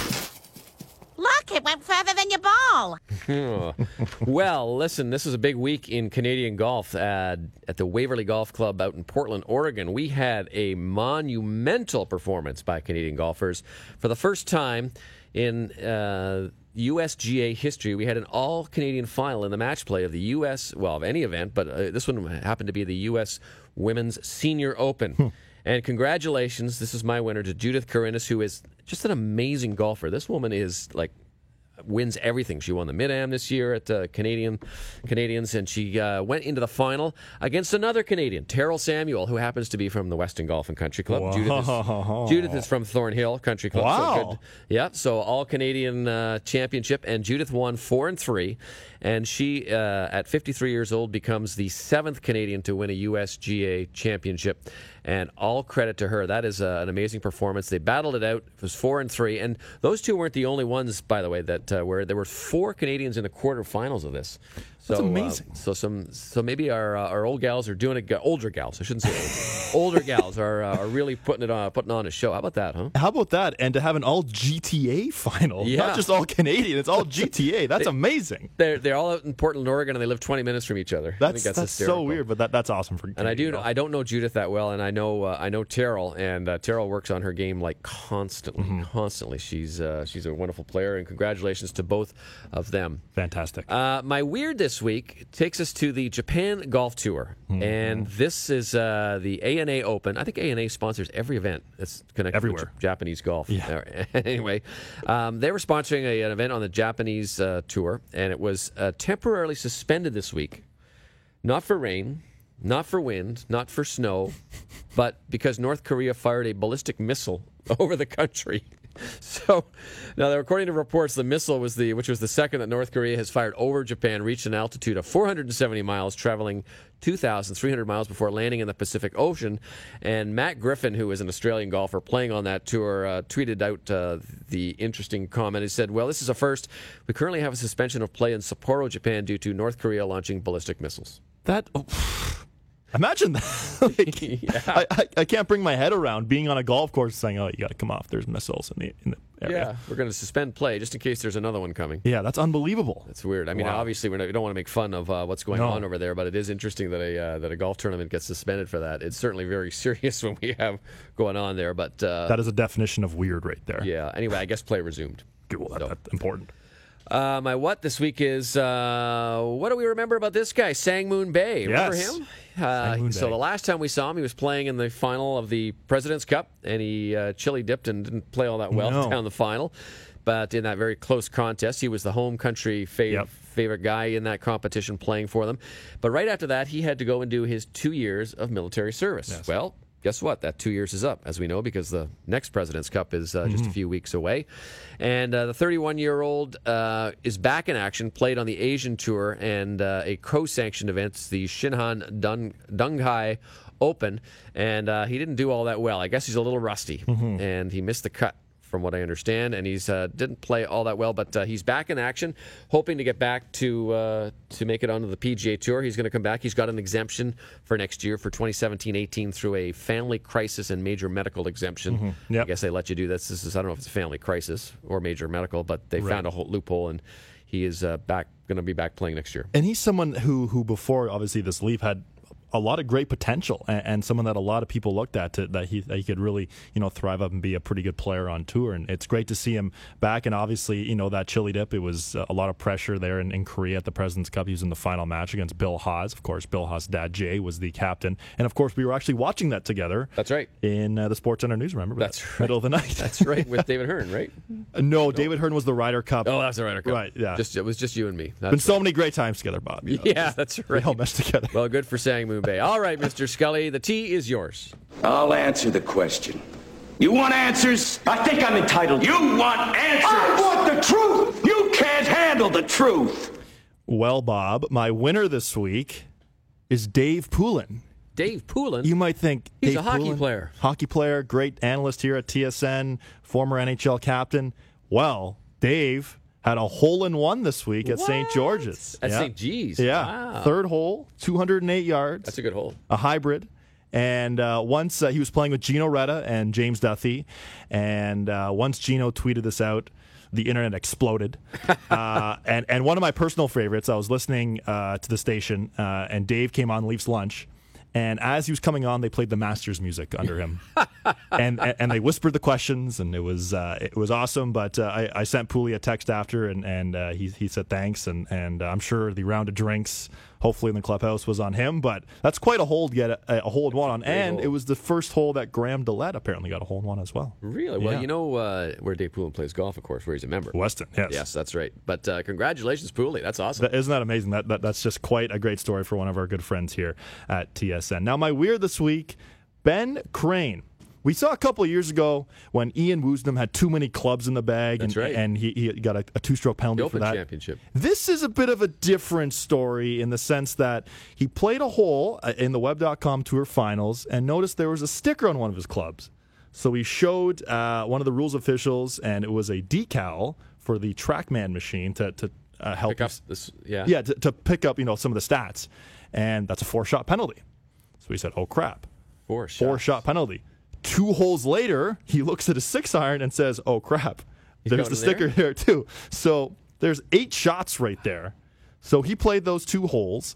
K: Look, it went further than your ball.
B: Well, listen, this is a big week in Canadian golf uh, at the Waverly Golf Club out in Portland, Oregon. We had a monumental performance by Canadian golfers. For the first time in uh, U S G A history, we had an all-Canadian final in the match play of the U S, well, of any event, but uh, this one happened to be the U S Women's Senior Open. Hmm. And congratulations, this is my winner, to Judith Karinas, who is just an amazing golfer. This woman is like wins everything. She won the Mid-Am this year at uh, Canadian Canadians, and she uh, went into the final against another Canadian, Terrell Samuel, who happens to be from the Weston Golf and Country Club. Judith is, Judith is from Thornhill Country Club.
C: Wow.
B: So good. Yeah, so all Canadian uh, championship, and Judith won four and three, and she, uh, at fifty-three years old, becomes the seventh Canadian to win a U S G A championship. And all credit to her. That is uh, an amazing performance. They battled it out. It was four and three, and those two weren't the only ones, by the way. That uh, were there were four Canadians in the quarterfinals of this. So,
C: That's amazing.
B: Uh, so some, so maybe our uh, our old gals are doing it. Older gals, I shouldn't say old. Older gals are uh, are really putting it on, putting on a show. How about that, huh?
C: How about that? And to have an all G T A final,
B: Yeah.
C: not just all Canadian, it's all G T A. That's
B: They-
C: amazing.
B: They're they're all out in Portland, Oregon, and they live twenty minutes from each other. I
C: That's
B: think that's,
C: that's so
B: hysterical.
C: weird, but that, that's awesome for.
B: And I do.
C: Canadian
B: I don't know Judith that well, and I know uh, I know Terrell, and uh, Terrell works on her game like constantly,
C: Mm-hmm.
B: constantly. She's uh, she's a wonderful player, and congratulations to both of them.
C: Fantastic.
B: Uh, my weird this week takes us to the Japan Golf Tour,
C: Mm-hmm.
B: and this is uh, the A N A Open. I think A N A sponsors every event that's connected
C: Everywhere.
B: to J- Japanese golf.
C: Yeah.
B: Anyway, um, they were sponsoring a, an event on the Japanese uh, tour, and it was uh, temporarily suspended this week, not for rain, not for wind, not for snow, but because North Korea fired a ballistic missile over the country. So, now, according to reports, the missile was the, which was the second that North Korea has fired over Japan, reached an altitude of four hundred seventy miles, traveling two thousand three hundred miles before landing in the Pacific Ocean. And Matt Griffin, who is an Australian golfer playing on that tour, uh, tweeted out uh, the interesting comment. He said, "Well, this is a first. We currently have a suspension of play in Sapporo, Japan, due to North Korea launching ballistic missiles."
C: That. Oh, imagine that. Like,
B: Yeah.
C: I, I, I can't bring my head around being on a golf course saying, "Oh, you got to come off. There's missiles in the in the area."
B: Yeah, we're going to suspend play just in case there's another one coming.
C: Yeah, that's unbelievable.
B: That's weird. I mean,
C: Wow.
B: obviously, we're not, we don't want to make fun of uh, what's going
C: No.
B: on over there, but it is interesting that a uh, that a golf tournament gets suspended for that. It's certainly very serious when we have going on there. But uh,
C: That is a definition of weird right there.
B: yeah. Anyway, I guess play resumed.
C: Good, well, that,
B: So.
C: that's important.
B: Uh, my what this week is uh, what do we remember about this guy, Sang Moon Bae? Remember
C: Yes.
B: him? Uh,
C: Sang Moon
B: so
C: Bae.
B: the last time we saw him, he was playing in the final of the President's Cup, and he uh, chili dipped and didn't play all that well
C: No.
B: down the final. But in that very close contest, he was the home country fav-
C: Yep.
B: favorite guy in that competition playing for them. But right after that, he had to go and do his two years of military service.
C: Yes.
B: Well, guess what? That two years is up, as we know, because the next President's Cup is uh, just a few weeks away. And uh, the thirty-one-year-old uh, is back in action, played on the Asian Tour and uh, a co-sanctioned event, the Shinhan Dun- Dunghai Open. And uh, he didn't do all that well. I guess he's a little rusty, and he missed the cut, from what I understand, and he's uh, didn't play all that well, but uh, he's back in action, hoping to get back to uh, to make it onto the P G A Tour. He's going to come back. He's got an exemption for next year for twenty seventeen eighteen through a family crisis and major medical exemption.
C: Mm-hmm. Yep.
B: I guess they let you do this. This is I don't know if it's a family crisis or major medical, but they
C: Right.
B: found a whole loophole, and he is uh, back going to be back playing next year.
C: And he's someone who, who before obviously this leap had a lot of great potential, and, and someone that a lot of people looked at to, that he that he could really you know thrive up and be a pretty good player on tour. And it's great to see him back. And obviously, you know that chili dip. It was uh, a lot of pressure there in, in Korea at the President's Cup. He was in the final match against Bill Haas. Of course, Bill Haas' dad Jay was the captain, and of course we were actually watching that together.
B: That's right.
C: In uh, the Sports Center news. Remember?
B: That's
C: that
B: right.
C: middle of the night.
B: That's right, with David Hearn, right?
C: Uh, no, David Hearn was the Ryder Cup.
B: Oh, that's the Ryder Cup.
C: Right, yeah.
B: Just, it was just you and me. That's
C: Been so many great times together, Bob. you know,
B: yeah,
C: just-
B: that's
C: We
B: right.
C: all meshed together.
B: Well, good for Sang Moon Bae. All right, Mister Scully, the tea is yours.
M: I'll answer the question. You want answers? I think I'm entitled. You want answers? I want the truth! You can't handle the truth!
C: Well, Bob, my winner this week is Dave Poulin.
B: Dave Poulin?
C: You might think
B: He's
C: Dave
B: a hockey
C: Poulin,
B: player.
C: Hockey player, great analyst here at T S N, former N H L captain. Well, Dave had a hole in one this week at Saint George's.
B: At
C: Yeah.
B: Saint G's?
C: Yeah.
B: Wow.
C: Third hole, two hundred eight yards.
B: That's a good hole.
C: A hybrid. And uh, once uh, he was playing with Gino Retta and James Duthie. And uh, once Gino tweeted this out, the internet exploded. uh, and, and one of my personal favorites, I was listening uh, to the station, uh, and Dave came on Leafs Lunch. And as he was coming on, they played the Masters music under him, and, and and they whispered the questions, and it was uh, it was awesome. But uh, I, I sent Pooley a text after, and and uh, he he said thanks, and and I'm sure the round of drinks, hopefully in the clubhouse, was on him. But that's quite a hole to get a, a hole in one on, and
B: hole.
C: it was the first hole that Graham Dillette apparently got a hole in one as well.
B: Really? Well,
C: Yeah.
B: you know uh, where Dave Poulin plays golf, of course, where he's a member.
C: Weston, yes.
B: Yes, that's right. But uh, congratulations, Pooley. That's awesome.
C: That, isn't that amazing? That, that That's just quite a great story for one of our good friends here at T S N. Now, my weird this week, Ben Crane. We saw a couple of years ago when Ian Woosnam had too many clubs in the bag,
B: That's
C: and,
B: right.
C: and he, he got a, a two-stroke penalty
B: The
C: for
B: Open
C: that.
B: Championship.
C: This is a bit of a different story in the sense that he played a hole uh, in the Web dot com Tour Finals and noticed there was a sticker on one of his clubs. So he showed uh, one of the rules officials, and it was a decal for the TrackMan machine to, to uh, help
B: Pick up
C: you,
B: this, yeah.
C: yeah, to, to pick up you know some of the stats, and that's a four-shot penalty. So he said, "Oh crap,
B: four shots.
C: four-shot penalty." Two holes later, he looks at a six iron and says, "Oh crap,
B: He's
C: there's the sticker there? there too." So there's eight shots right there. So he played those two holes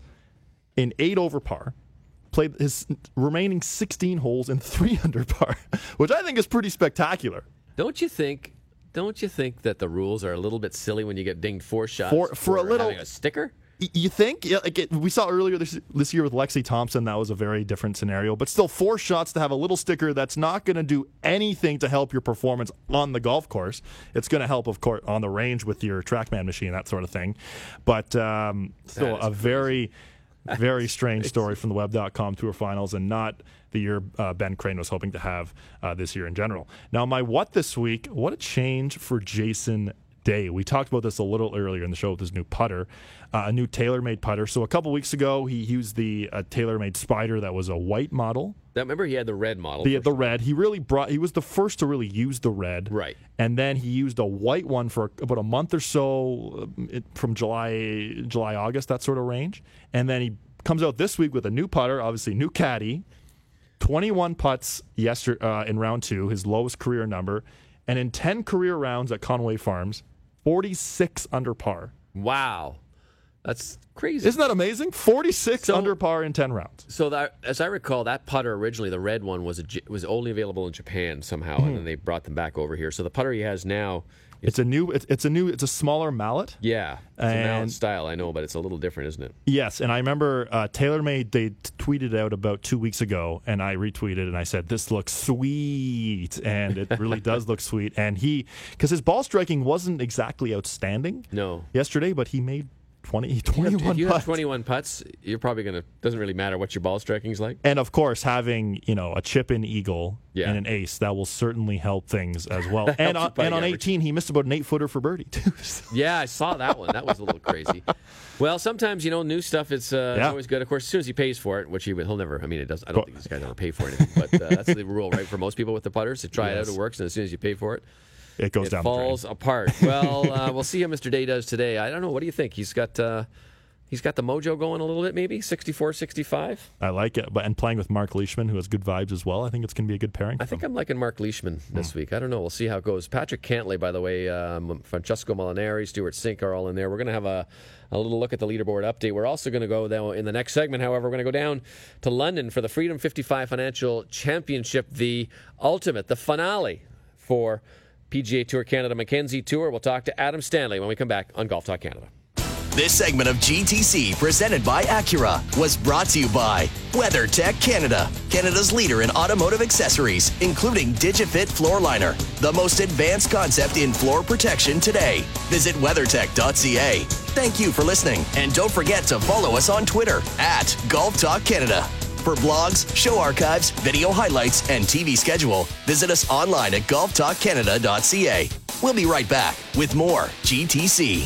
C: in eight over par. Played his remaining sixteen holes in three under par, which I think is pretty spectacular.
B: Don't you think? Don't you think that the rules are a little bit silly when you get dinged four shots
C: For- for a little-
B: having a sticker?
C: Y- You think? Yeah, like it, we saw earlier this this year with Lexi Thompson, that was a very different scenario. But still, four shots to have a little sticker that's not going to do anything to help your performance on the golf course. It's going to help, of course, on the range with your TrackMan machine, that sort of thing. But um, still, a very, very strange story from the Web dot com Tour Finals, and not the year uh, Ben Crane was hoping to have uh, this year in general. Now, my what this week, what a change for Jason Day. We talked about this a little earlier in the show with his new putter, uh, a new TaylorMade putter. So a couple weeks ago, he used the uh, TaylorMade Spider that was a white model.
B: That, remember, he had the red model.
C: The, the red. He really brought. He was the first to really use the red.
B: Right.
C: And then he used a white one for about a month or so, uh, it, from July, July, August, that sort of range. And then he comes out this week with a new putter, obviously new caddy, twenty-one putts yesterday uh, in round two, his lowest career number, and in ten career rounds at Conway Farms, forty-six under par.
B: Wow. That's crazy.
C: Isn't that amazing? forty-six
B: So-
C: under par in ten rounds.
B: So that, as I recall, that putter originally, the red one, was a, J- was only available in Japan somehow,
C: Mm-hmm.
B: and then they brought them back over here. So the putter he has now,
C: It's a new. It's, it's a new. It's a smaller mallet.
B: yeah, it's a mallet
C: And-
B: style, I know, but it's a little different, isn't it?
C: Yes, and I remember uh, TaylorMade, they t- tweeted out about two weeks ago, and I retweeted and I said, "This looks sweet," and it really does look sweet. And he, because his ball striking wasn't exactly outstanding
B: No.
C: yesterday, but he made twenty,
B: If you have-
C: twenty-one
B: if you have
C: putts.
B: twenty-one putts, you're probably going to, doesn't really matter what your ball striking's like.
C: And of course, having you know a chip-in eagle
B: Yeah.
C: and an ace, that will certainly help things as well. and on,
B: Helps your
C: and on
B: putting
C: eighteen, he missed about an eight-footer for birdie too. So-
B: Yeah, I saw that one. That was a little crazy. Well, sometimes, you know, new stuff, it's, uh, it's
C: Yeah.
B: always good. Of course, as soon as he pays for it, which he, he'll never, I mean, it does. I don't think this guy's ever pay for anything, but uh, that's the rule, right, for most people with the putters. To try
C: Yes.
B: it out, it works, and as soon as you pay for it,
C: It goes
B: it
C: down
B: falls
C: the
B: apart. Well, uh, we'll see how Mister Day does today. I don't know. What do you think? He's got uh, he's got the mojo going a little bit, maybe sixty-four, sixty-five.
C: drain. I like it, but and playing with Mark Leishman, who has good vibes as well. I think it's going to be a good pairing.
B: I
C: for
B: think
C: them.
B: I'm liking Mark Leishman this
C: Hmm.
B: week. I don't know. We'll see how it goes. Patrick Cantlay, by the way, um, Francesco Molinari, Stuart Sink are all in there. We're going to have a, a little look at the leaderboard update. We're also going to go down in the next segment, however, we're going to go down to London for the Freedom fifty-five Financial Championship, the ultimate, the finale for P G A Tour Canada Mackenzie Tour. We'll talk to Adam Stanley when we come back on Golf Talk Canada.
A: This segment of G T C, presented by Acura, was brought to you by WeatherTech Canada, Canada's leader in automotive accessories, including DigiFit Floor Liner, the most advanced concept in floor protection today. Visit weathertech dot c a. Thank you for listening, and don't forget to follow us on Twitter at Golf Talk Canada. For blogs, show archives, video highlights, and T V schedule, visit us online at golf talk canada dot c a. We'll be right back with more G T C.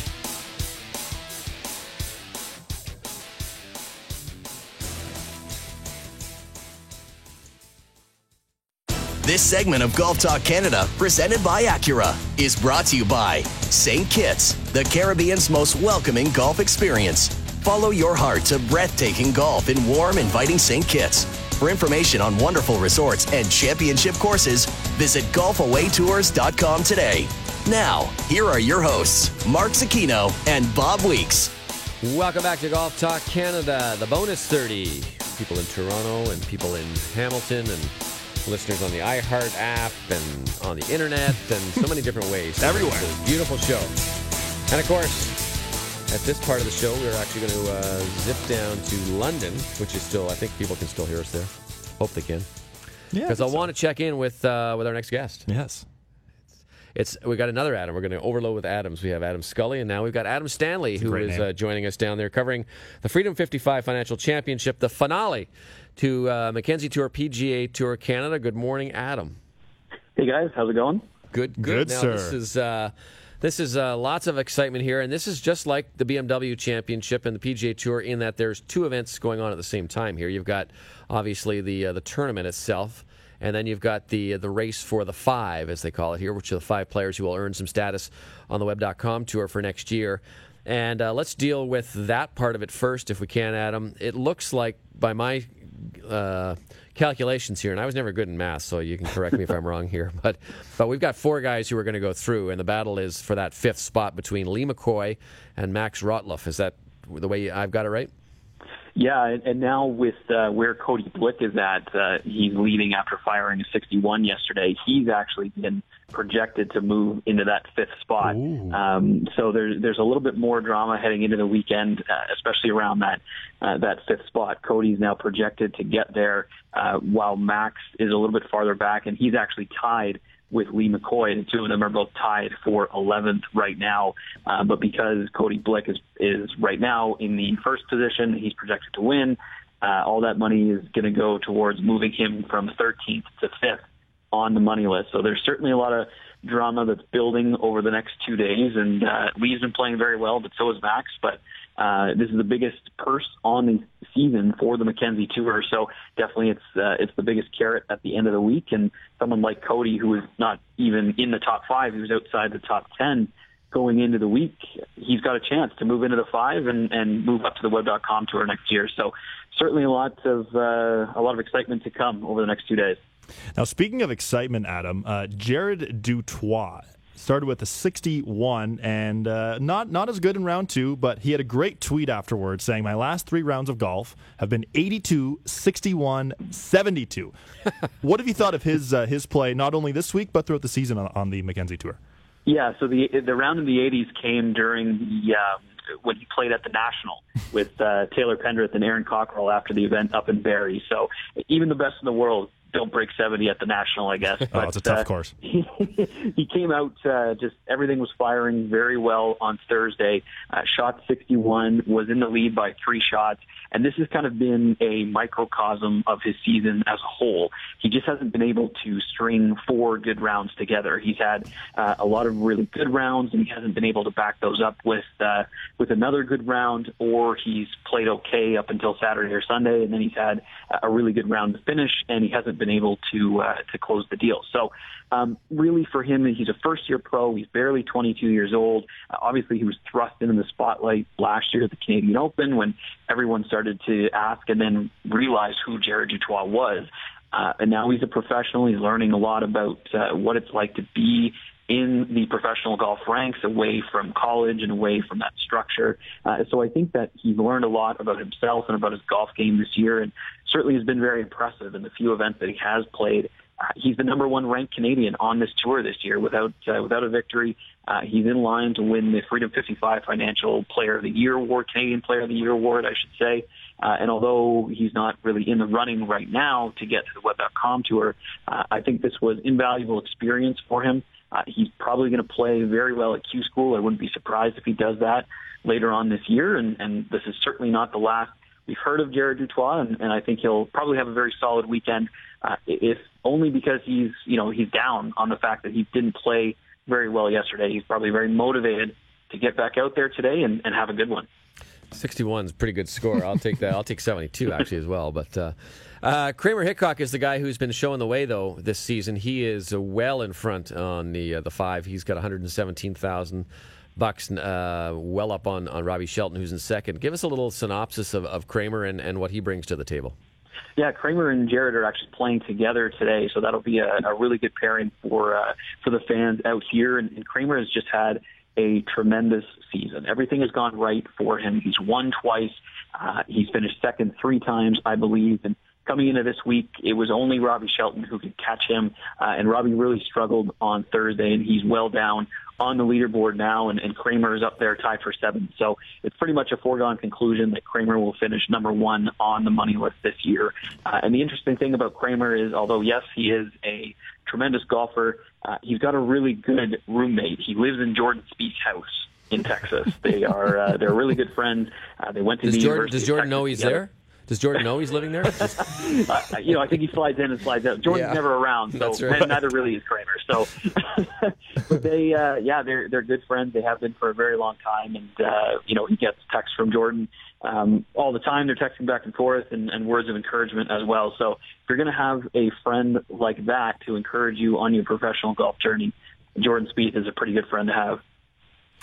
A: This segment of Golf Talk Canada, presented by Acura, is brought to you by Saint Kitts, the Caribbean's most welcoming golf experience. Follow your heart to breathtaking golf in warm, inviting Saint Kitts. For information on wonderful resorts and championship courses, visit golf away tours dot com today. Now, here are your hosts, Mark Zecchino and Bob Weeks.
B: Welcome back to Golf Talk Canada, the bonus thirty. People in Toronto and people in Hamilton and listeners on the iHeart app and on the internet and so many different ways.
C: Everywhere.
B: It's a beautiful show. And of course, at this part of the show, we're actually going to uh, zip down to London, which is still, I think people can still hear us there. Hope they can.
C: Yeah,
B: Because I want to check in with uh, with our next guest.
C: Yes.
B: It's we got another Adam. We're going to overload with Adams. We have Adam Scully, and now we've got Adam Stanley, who
C: great
B: is
C: name.
B: uh, joining us down there, covering the Freedom fifty-five Financial Championship, the finale to uh, Mackenzie Tour P G A Tour Canada. Good morning, Adam.
N: Hey guys, how's it going?
B: Good, good.
C: Good,
B: now,
C: sir.
B: This is uh, this is uh, lots of excitement here, and this is just like the B M W Championship and the P G A Tour in that there's two events going on at the same time here. You've got obviously the uh, the tournament itself. And then you've got the the race for the five, as they call it here, which are the five players who will earn some status on the web dot com tour for next year. And uh, let's deal with that part of it first, if we can, Adam. It looks like, by my uh, calculations here, and I was never good in math, so you can correct me if I'm wrong here, but but we've got four guys who are going to go through, and the battle is for that fifth spot between Lee McCoy and Max Rotloff. Is that the way I've got it right?
N: Yeah, and, and now with uh, where Cody Blick is at, uh, he's leading after firing a sixty-one yesterday. He's actually been projected to move into that fifth spot. Um, so there's there's a little bit more drama heading into the weekend, uh, especially around that uh, that fifth spot. Cody's now projected to get there, uh, while Max is a little bit farther back, and he's actually tied with Lee McCoy. The two of them are both tied for eleventh right now. Uh, but because Cody Blick is, is right now in the first position, he's projected to win. Uh, all that money is going to go towards moving him from thirteenth to fifth on the money list. So there's certainly a lot of drama that's building over the next two days. And uh, Lee's been playing very well, but so is Max. But uh, this is the biggest purse on the season for the Mackenzie Tour. So definitely it's uh, it's the biggest carrot at the end of the week. And someone like Cody, who is not even in the top five, who's outside the top ten going into the week, he's got a chance to move into the five and, and move up to the web dot com Tour next year. So certainly a lot of uh, a lot of excitement to come over the next two days.
C: Now, speaking of excitement, Adam, uh, Jared Dutoit started with a sixty-one and uh, not not as good in round two, but he had a great tweet afterwards saying, "My last three rounds of golf have been eighty-two, sixty-one, seventy-two." What have you thought of his uh, his play, not only this week, but throughout the season on, on the Mackenzie Tour?
N: Yeah, so the the round in the eighties came during the uh, when he played at the National with uh, Taylor Pendrith and Aaron Cockrell after the event up in Barrie. So even the best in the world don't break seventy at the National, I guess.
C: Oh,
N: but,
C: it's a tough
N: uh,
C: course.
N: He, he came out, uh, just everything was firing very well on Thursday. Uh, shot sixty-one, was in the lead by three shots, and this has kind of been a microcosm of his season as a whole. He just hasn't been able to string four good rounds together. He's had uh, a lot of really good rounds, and he hasn't been able to back those up with uh, with another good round, or he's played okay up until Saturday or Sunday, and then he's had a really good round to finish, and he hasn't been able to uh, to close the deal. So um, really for him, he's a first-year pro. He's barely twenty-two years old. Uh, obviously, he was thrust into the spotlight last year at the Canadian Open when everyone started to ask and then realize who Jared Dutoit was. Uh, and now he's a professional. He's learning a lot about uh, what it's like to be in the professional golf ranks, away from college and away from that structure. Uh, so I think that he's learned a lot about himself and about his golf game this year, and certainly has been very impressive in the few events that he has played. Uh, he's the number one ranked Canadian on this tour this year without uh, without a victory. Uh, he's in line to win the Freedom fifty-five Financial Player of the Year Award, Canadian Player of the Year Award, I should say. Uh, and although he's not really in the running right now to get to the web dot com Tour, uh, I think this was invaluable experience for him. Uh, he's probably going to play very well at Q School. I wouldn't be surprised if he does that later on this year. And, and this is certainly not the last we've heard of Jared Dutoit, and, and I think he'll probably have a very solid weekend, uh, if only because he's, you know, he's down on the fact that he didn't play very well yesterday. He's probably very motivated to get back out there today and, and have a good one.
B: sixty-one is a pretty good score. I'll take that. I'll take seventy-two actually as well. But uh, uh, Kramer Hickok is the guy who's been showing the way though this season. He is uh, well in front on the uh, the five. He's got one hundred seventeen thousand bucks, uh, well up on, on Robbie Shelton, who's in second. Give us a little synopsis of, of Kramer and, and what he brings to the table.
N: Yeah, Kramer and Jared are actually playing together today, so that'll be a, a really good pairing for uh, for the fans out here. And, and Kramer has just had a tremendous season. Everything has gone right for him. He's won twice. Uh, he's finished second three times, I believe. And coming into this week, it was only Robbie Shelton who could catch him. Uh, and Robbie really struggled on Thursday, and he's well down on the leaderboard now, and, and Kramer is up there tied for seventh. So it's pretty much a foregone conclusion that Kramer will finish number one on the money list this year. Uh, and the interesting thing about Kramer is, although, yes, he is a tremendous golfer, uh, he's got a really good roommate. He lives in Jordan Spieth's house in Texas. They are uh, they're really good friends. Uh, they went to
B: does
N: the
B: Jordan,
N: University
B: Does Jordan
N: of Texas
B: know he's
N: together.
B: there? Does Jordan know he's living there? Just...
N: uh, you know, I think he slides in and slides out. Jordan's
B: Yeah.
N: never around, so
B: That's right.
N: and neither really is Kramer. So, but they, uh, yeah, they're they're good friends. They have been for a very long time, and uh, you know, he gets texts from Jordan um, all the time. They're texting back and forth, and, and words of encouragement as well. So, if you're going to have a friend like that to encourage you on your professional golf journey, Jordan Spieth is a pretty good friend to have.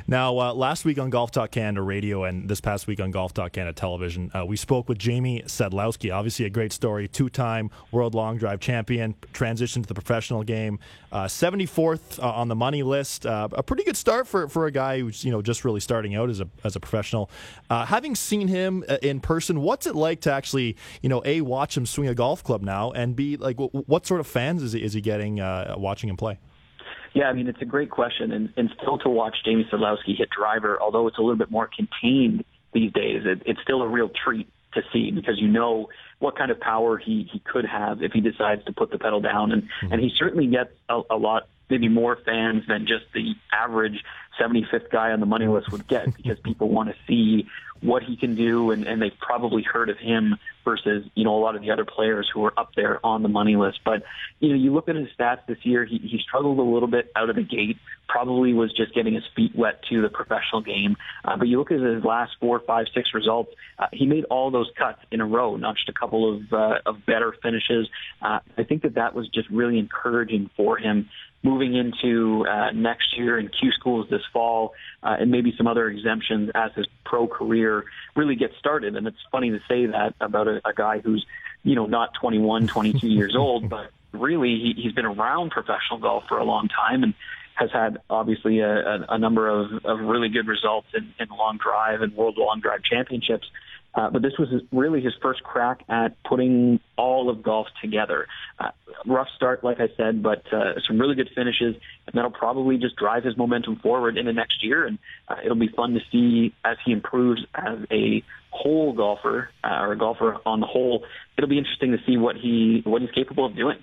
C: Now, uh, last week on Golf Talk Canada Radio and this past week on Golf Talk Canada Television, uh, we spoke with Jamie Sadlowski. Obviously a great story, two-time World Long Drive champion, transitioned to the professional game, uh, seventy-fourth uh, on the money list. Uh, a pretty good start for, for a guy who's you know just really starting out as a as a professional. Uh, having seen him in person, what's it like to actually you know a watch him swing a golf club now, and b like what sort of fans is he, is he getting uh, watching him play?
N: Yeah, I mean, it's a great question. And, and still to watch Jamie Sadlowski hit driver, although it's a little bit more contained these days, it, it's still a real treat to see because you know what kind of power he, he could have if he decides to put the pedal down. And, mm-hmm. and he certainly gets a, a lot, maybe more fans than just the average seventy-fifth guy on the money list would get because people want to see what he can do, and, and they've probably heard of him versus, you know, a lot of the other players who are up there on the money list. But, you know, you look at his stats this year, he, he struggled a little bit out of the gate, probably was just getting his feet wet to the professional game. Uh, but you look at his last four, five, six results, uh, he made all those cuts in a row, not just a couple of, uh, of better finishes. Uh, I think that that was just really encouraging for him moving into uh, next year in Q schools this fall, uh, and maybe some other exemptions as his pro career really gets started. And it's funny to say that about a, a guy who's, you know, not twenty-one, twenty-two years old, but really he, he's been around professional golf for a long time and has had obviously a, a, a number of, of really good results in, in long drive and world long drive championships. Uh, but this was his, really his first crack at putting all of golf together. Uh, rough start, like I said, but uh, some really good finishes, and that'll probably just drive his momentum forward into next year. And uh, it'll be fun to see as he improves as a whole golfer, uh, or a golfer on the whole. It'll be interesting to see what he what he's capable of doing.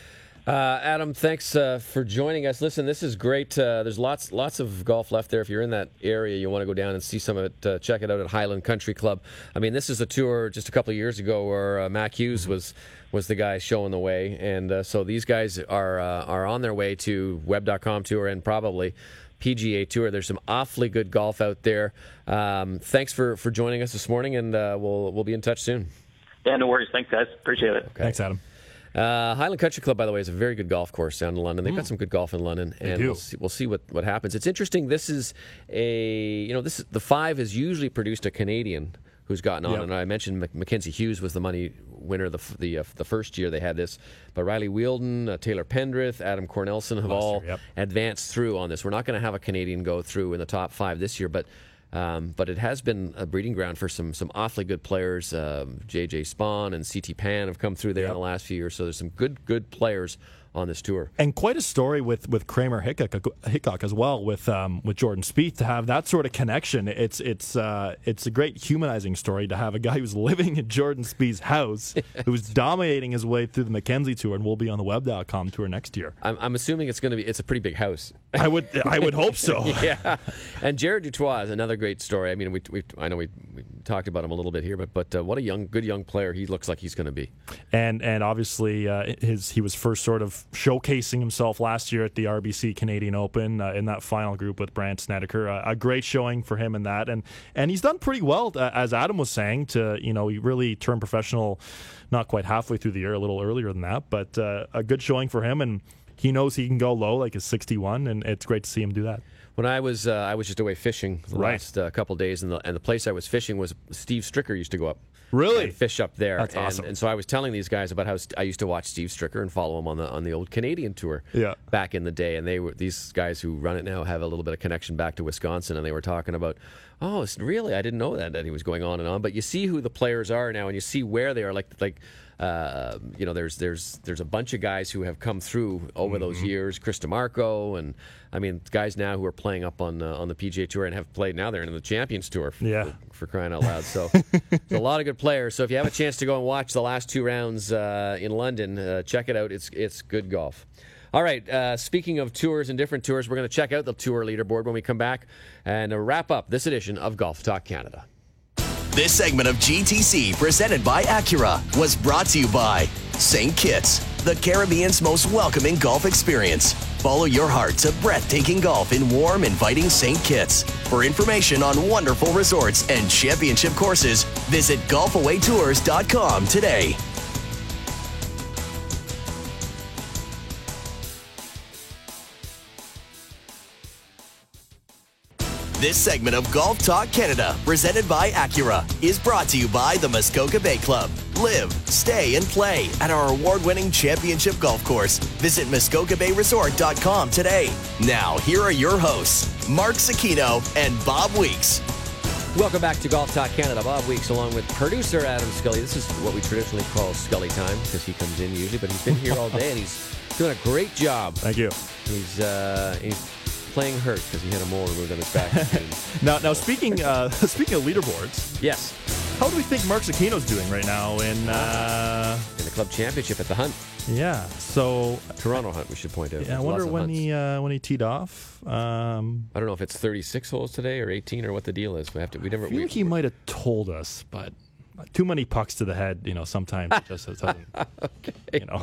B: Uh, Adam, thanks uh, for joining us. Listen, this is great. Uh, there's lots lots of golf left there. If you're in that area, you want to go down and see some of it, uh, check it out at Highland Country Club. I mean, this is a tour just a couple of years ago where uh, Mac Hughes was was the guy showing the way. And uh, so these guys are, uh, are on their way to Web dot com Tour and probably P G A Tour. There's some awfully good golf out there. Um, thanks for, for joining us this morning, and uh, we'll, we'll be in touch soon.
N: Yeah, no worries. Thanks, guys. Appreciate it.
C: Okay. Thanks, Adam.
B: Uh, Highland Country Club, by the way, is a very good golf course down in London. They've mm. got some good golf in London, and we'll see, we'll see what, what happens. It's interesting. This is a you know this is, the five has usually produced a Canadian who's gotten on, yep. and I mentioned Mac- Mackenzie Hughes was the money winner the the, uh, the first year they had this, but Riley Wheeldon, uh, Taylor Pendrith, Adam Cornelson have Lester, all yep. advanced through on this. We're not going to have a Canadian go through in the top five this year, but. Um, but it has been a breeding ground for some some awfully good players. Um, J J Spawn and C T Pan have come through there yep. in the last few years. So there's some good good players on this tour.
C: And quite a story with, with Kramer Hickok, Hickok as well, with um, with Jordan Spieth, to have that sort of connection. It's it's uh, it's a great humanizing story to have a guy who's living in Jordan Spieth's house, who's dominating his way through the Mackenzie Tour, and will be on the Web dot com Tour next year.
B: I'm, I'm assuming it's going to be it's a pretty big house.
C: I would I would hope so.
B: Yeah. And Jared Dutois is another great story. I mean, we we I know we, we talked about him a little bit here, but but uh, what a young good young player he looks like he's going to be.
C: And and obviously uh, his he was first sort of showcasing himself last year at the R B C Canadian Open uh, in that final group with Brandt Snedeker. Uh, a great showing for him in that, and and he's done pretty well, uh, as Adam was saying. To you know, he really turned professional, not quite halfway through the year, a little earlier than that, but uh, a good showing for him, and he knows he can go low, like a sixty-one, and it's great to see him do that.
B: When I was uh, I was just away fishing the
C: right.
B: last uh, couple of days, and the and the place I was fishing was Steve Stricker used to go up.
C: Really?
B: And fish up there.
C: That's
B: and,
C: awesome.
B: And so I was telling these guys about how st- I used to watch Steve Stricker and follow him on the on the old Canadian Tour
C: yeah.
B: back in the day. And they were these guys who run it now have a little bit of connection back to Wisconsin, and they were talking about, oh, it's really? I didn't know that that he was going on and on. But you see who the players are now, and you see where they are. Like like. Uh, you know, there's there's there's a bunch of guys who have come through over mm-hmm. those years. Chris DeMarco, and I mean, guys now who are playing up on uh, on the P G A Tour and have played now. They're in the Champions Tour. For,
C: yeah.
B: for, for crying out loud. So there's a lot of good players. So if you have a chance to go and watch the last two rounds uh, in London, uh, check it out. It's it's good golf. All right, uh, speaking of tours and different tours, we're going to check out the tour leaderboard when we come back and uh, wrap up this edition of Golf Talk Canada.
A: This segment of G T C, presented by Acura, was brought to you by Saint Kitts, the Caribbean's most welcoming golf experience. Follow your heart to breathtaking golf in warm, inviting Saint Kitts. For information on wonderful resorts and championship courses, visit golf away tours dot com today. This segment of Golf Talk Canada, presented by Acura, is brought to you by the Muskoka Bay Club. Live, stay, and play at our award-winning championship golf course. Visit muskoka bay resort dot com today. Now, here are your hosts, Mark Sakino and Bob Weeks.
B: Welcome back to Golf Talk Canada. Bob Weeks along with producer Adam Scully. This is what we traditionally call Scully time because he comes in usually, but he's been here all day and he's doing a great job.
C: Thank you.
B: He's uh, he's playing hurt because he had a mole removed on his back.
C: now, now speaking uh, speaking of leaderboards,
B: yes.
C: How do we think Mark Sakino's doing right now in uh,
B: in the club championship at the Hunt?
C: Yeah, so
B: Toronto Hunt. We should point out.
C: Yeah, I wonder when he uh, when he teed off. Um,
B: I don't know if it's thirty-six holes today or eighteen or what the deal is. We have to. We never.
C: I feel
B: we,
C: like he might have told us, but too many pucks to the head. You know, sometimes it just doesn't.
B: Okay.
C: You know.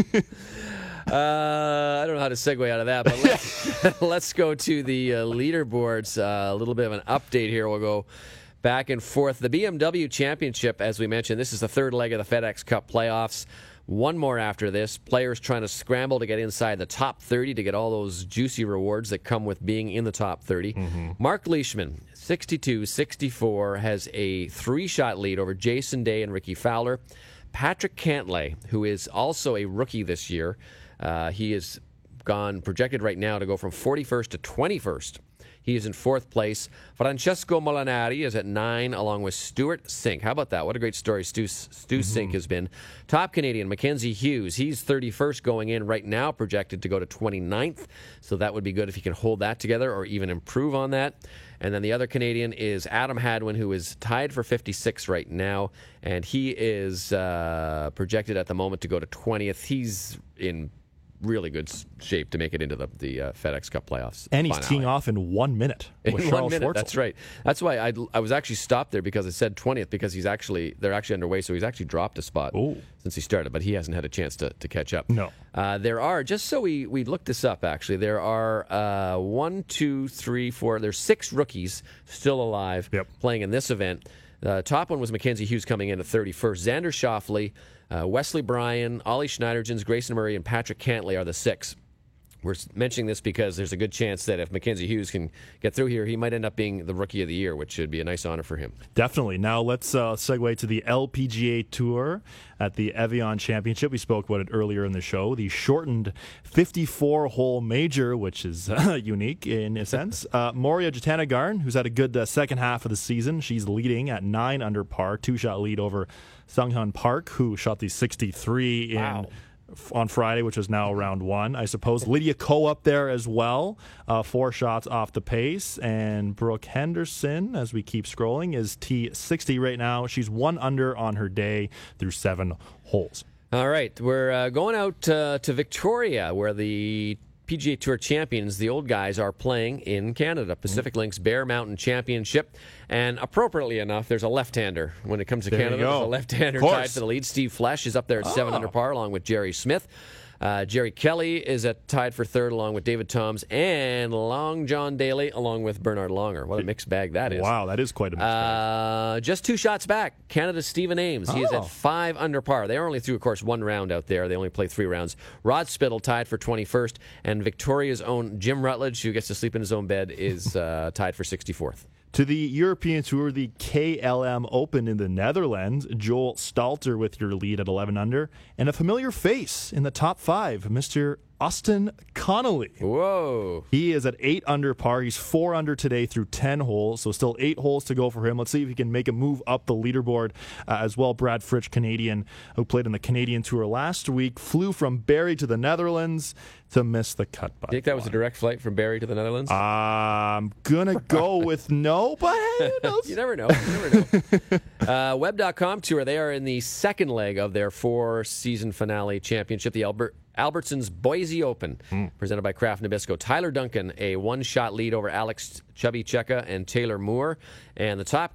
B: Uh, I don't know how to segue out of that, but let's, let's go to the uh, leaderboards. Uh, a little bit of an update here. We'll go back and forth. The B M W Championship, as we mentioned, this is the third leg of the FedEx Cup playoffs. One more after this. Players trying to scramble to get inside the top thirty to get all those juicy rewards that come with being in the top thirty. Mm-hmm. Mark Leishman, sixty-two sixty-four, has a three-shot lead over Jason Day and Ricky Fowler. Patrick Cantlay, who is also a rookie this year, Uh, he is gone, projected right now to go from forty-first to twenty-first. He is in fourth place. Francesco Molinari is at nine, along with Stuart Sink. How about that? What a great story Stu, Stu mm-hmm. Sink has been. Top Canadian, Mackenzie Hughes. He's thirty-first going in right now, projected to go to twenty-ninth. So that would be good if he can hold that together or even improve on that. And then the other Canadian is Adam Hadwin, who is tied for fifty-six right now. And he is uh, projected at the moment to go to twentieth. He's in really good shape to make it into the, the uh, FedEx Cup playoffs.
C: And he's
B: finale.
C: teeing off in one minute with
B: in
C: Charles
B: one minute,
C: Schwartzel.
B: That's right. That's why I, I was actually stopped there because it said twentieth because he's actually they're actually underway, so he's actually dropped a spot
C: Ooh.
B: since he started, but he hasn't had a chance to, to catch up.
C: No.
B: Uh, there are, just so we, we looked this up actually, there are uh, one, two, three, four, there's six rookies still alive
C: yep.
B: playing in this event. The uh, top one was Mackenzie Hughes coming in at thirty-first. Xander Schauffele, uh, Wesley Bryan, Ollie Schneiderjans, Grayson Murray, and Patrick Cantlay are the six. We're mentioning this because there's a good chance that if Mackenzie Hughes can get through here, he might end up being the Rookie of the Year, which should be a nice honor for him.
C: Definitely. Now let's uh, segue to the L P G A Tour at the Evian Championship. We spoke about it earlier in the show. The shortened fifty-four hole major, which is uh, unique in a sense. Uh, Moria Jatanagarn, who's had a good uh, second half of the season. She's leading at nine under par, two-shot lead over Sunghyun Park, who shot the sixty-three in...
B: Wow.
C: on Friday, which is now round one, I suppose. Lydia Ko up there as well, uh, four shots off the pace. And Brooke Henderson, as we keep scrolling, is T sixty right now. She's one under on her day through seven holes.
B: All right, we're uh, going out uh, to Victoria, where the P G A Tour champions, the old guys, are playing in Canada. Pacific mm-hmm. Links Bear Mountain Championship. And appropriately enough, there's a left-hander. When it comes to
C: there
B: Canada, there's a left-hander tied for the lead. Steve Flesch is up there at oh. seven under par, along with Jerry Smith. Uh, Jerry Kelly is at tied for third, along with David Toms, and Long John Daly, along with Bernard Longer. What a mixed bag that is.
C: Wow, that is quite a mixed
B: uh,
C: bag.
B: Just two shots back. Canada's Stephen Ames. He oh. is at five under par. They only threw, of course, one round out there. They only play three rounds. Rod Spittle tied for twenty-first, and Victoria's own Jim Rutledge, who gets to sleep in his own bed, is uh, tied for sixty-fourth.
C: To the European Tour, the K L M Open in the Netherlands, Joel Stalter with your lead at eleven under, and a familiar face in the top five, Mister Austin Connolly.
B: Whoa.
C: He is at eight under par. He's four under today through ten holes, so still eight holes to go for him. Let's see if he can make a move up the leaderboard uh, as well. Brad Fritsch, Canadian, who played in the Canadian Tour last week, flew from Barrie to the Netherlands to miss the cut by.
B: Do you think that was a direct flight from Barrie to the Netherlands?
C: I'm going to go with no, but hey, who knows?
B: You never know. You never know. uh, Web dot com Tour, they are in the second leg of their four-season finale championship, the Albert Albertsons Boise Open, mm. presented by Kraft Nabisco. Tyler Duncan, a one-shot lead over Alex Chubby Cheka and Taylor Moore. And the top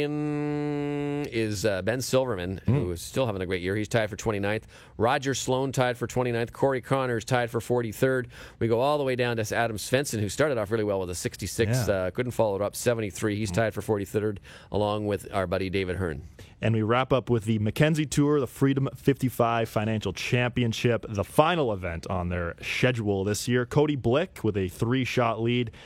B: Canadian is uh, Ben Silverman, mm. who is still having a great year. He's tied for twenty-ninth. Roger Sloan tied for twenty-ninth. Corey Connors tied for forty-third. We go all the way down to Adam Svensson, who started off really well with a sixty-six.
C: Yeah.
B: Uh, couldn't follow it up, seventy-three. He's mm. tied for forty-third, along with our buddy David Hearn.
C: And we wrap up with the Mackenzie Tour, the Freedom fifty-five Financial Championship, the final event on their schedule this year. Cody Blick with a three-shot lead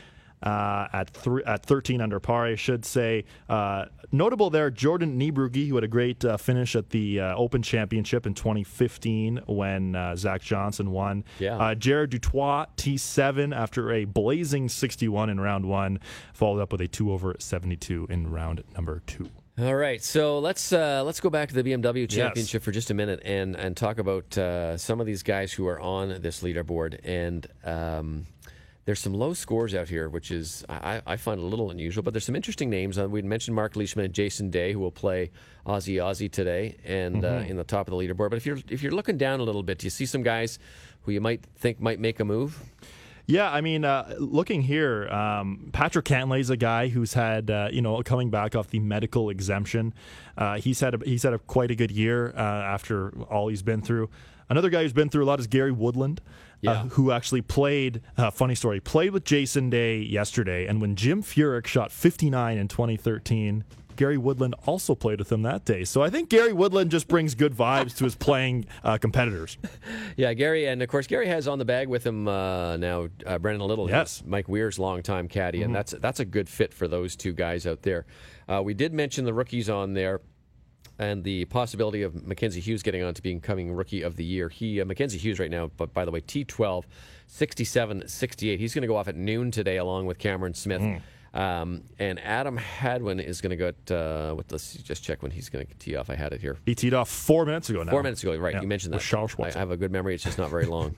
C: uh, at th- at thirteen under par, I should say. Uh, notable there, Jordan Niebrugge, who had a great uh, finish at the uh, Open Championship in twenty fifteen when uh, Zach Johnson won.
B: Yeah.
C: Uh, Jared Dutois, T seven, after a blazing sixty-one in round one, followed up with a two over seventy-two in round number two.
B: All right, so let's uh, let's go back to the B M W Championship
C: yes.
B: for just a minute and and talk about uh, some of these guys who are on this leaderboard. And um, there's some low scores out here, which is I, I find a little unusual. But there's some interesting names. Uh, we mentioned Mark Leishman and Jason Day, who will play Aussie Aussie today and mm-hmm. uh, in the top of the leaderboard. But if you're if you're looking down a little bit, do you see some guys who you might think might make a move?
C: Yeah, I mean, uh, looking here, um, Patrick Cantlay is a guy who's had, uh, you know, coming back off the medical exemption. Uh, he's had a, he's had a quite a good year uh, after all he's been through. Another guy who's been through a lot is Gary Woodland, yeah. uh, who actually played. Uh, funny story, played with Jason Day yesterday, and when Jim Furyk shot fifty-nine in twenty thirteen. Gary Woodland also played with him that day. So I think Gary Woodland just brings good vibes to his playing uh, competitors.
B: Yeah, Gary, and of course Gary has on the bag with him uh, now uh, Brendan Little.
C: Yes.
B: Mike Weir's longtime caddy,
C: Mm-hmm.
B: and that's that's a good fit for those two guys out there. Uh, we did mention the rookies on there and the possibility of Mackenzie Hughes getting on to becoming Rookie of the Year. He uh, Mackenzie Hughes right now, but by the way, T twelve, sixty-seven sixty-eight. He's going to go off at noon today along with Cameron Smith. Mm. Um, and Adam Hadwin is going to go at, uh, what, let's just check when he's going to tee off. I had it here.
C: He teed off four minutes ago now.
B: Four minutes ago, right.
C: Yeah,
B: You mentioned that.
C: with Charles Schwartz.
B: I have a good memory. It's just not very long.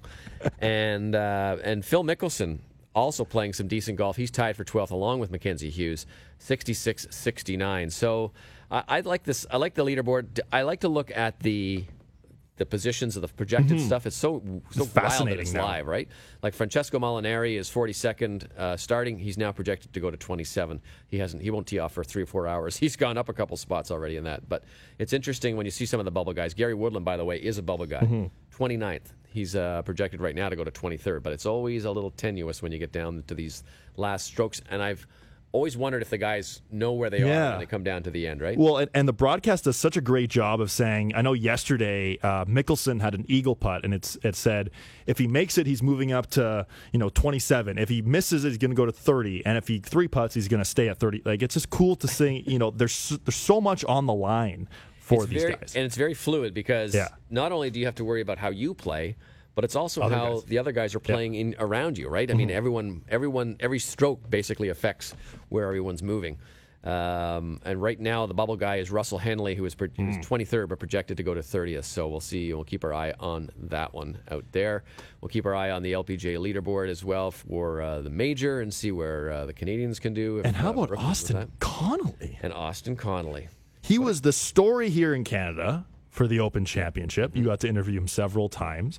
B: and uh, and Phil Mickelson also playing some decent golf. He's tied for twelfth along with Mackenzie Hughes, sixty-six sixty-nine. So I, I like this. I like the leaderboard. I like to look at the the positions of the projected
C: Mm-hmm.
B: stuff. It's so so
C: It's
B: wild that
C: fascinating
B: it's
C: now.
B: live, right? Like Francesco Molinari is forty-second uh, starting. He's now projected to go to twenty-seven. He hasn't. He won't tee off for three or four hours. He's gone up a couple spots already in that. But it's interesting when you see some of the bubble guys. Gary Woodland, by the way, is a bubble guy.
C: Mm-hmm.
B: twenty-ninth. He's uh, projected right now to go to twenty-third. But it's always a little tenuous when you get down to these last strokes. And I've always wondered if the guys know where they
C: Yeah.
B: are when they come down to the end, right?
C: Well, and, and the broadcast does such a great job of saying, I know yesterday uh, Mickelson had an eagle putt, and it's it said if he makes it, he's moving up to you know twenty-seven. If he misses it, he's going to go to thirty, and if he three putts, he's going to stay at thirty. Like it's just cool to see. You know, there's there's so much on the line for
B: It's
C: these
B: very,
C: guys,
B: and it's very fluid because
C: Yeah.
B: not only do you have to worry about how you play, but it's also
C: Other
B: how
C: guys.
B: the other guys are playing in around you, right? I mean,
C: Mhm.
B: everyone, everyone, every stroke basically affects where everyone's moving. Um, and right now, the bubble guy is Russell Henley, who is, pro-
C: Mm.
B: who's twenty-third, but projected to go to thirtieth. So we'll see. We'll keep our eye on that one out there. We'll keep our eye on the L P G A leaderboard as well for uh, the major and see where uh, the Canadians can do. if,
C: And how
B: uh,
C: about
B: rookies with
C: Austin
B: that.
C: Connolly?
B: And Austin Connolly.
C: He was the story here in Canada for the Open Championship. You got to interview him several times.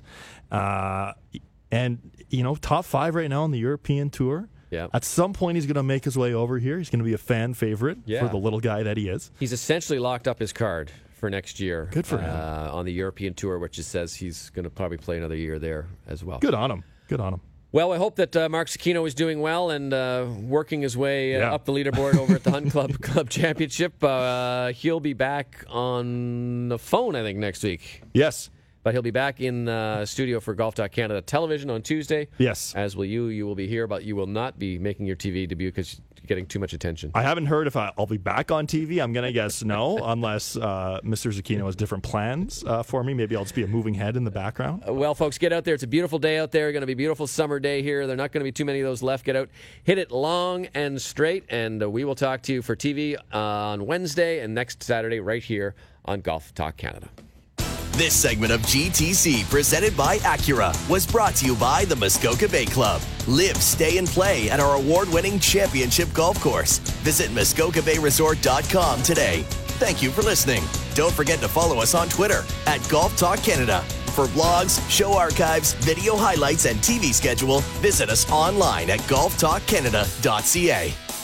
C: Uh, and, you know, top five right now on the European Tour.
B: Yeah.
C: At some point, he's going to make his way over here. He's going to be a fan favorite
B: Yeah.
C: for the little guy that he is.
B: He's essentially locked up his card for next year.
C: Good for him.
B: Uh, on the European Tour, which it says he's going to probably play another year there as well.
C: Good on him. Good on him.
B: Well, I hope that uh, Mark Cicchino is doing well and uh, working his way uh,
C: Yeah.
B: up the leaderboard over at the Hunt Club Club Championship. Uh, he'll be back on the phone, I think, next week.
C: Yes.
B: But he'll be back in uh, studio for Golf Talk Canada television on Tuesday.
C: Yes.
B: As will you. You will be here, but you will not be making your T V debut because you're getting too much attention.
C: I haven't heard if I, I'll be back on T V. I'm going to guess no, unless uh, Mister Zucchino has different plans uh, for me. Maybe I'll just be a moving head in the background.
B: Uh, Well, folks, get out there. It's a beautiful day out there. Going to be a beautiful summer day here. There are not going to be too many of those left. Get out, hit it long and straight, and uh, we will talk to you for T V on Wednesday and next Saturday right here on Golf Talk Canada.
A: This segment of G T C, presented by Acura, was brought to you by the Muskoka Bay Club. Live, stay, and play at our award-winning championship golf course. Visit Muskoka Bay Resort dot com today. Thank you for listening. Don't forget to follow us on Twitter at Golf Talk Canada. For blogs, show archives, video highlights, and T V schedule, visit us online at golf talk canada dot c a.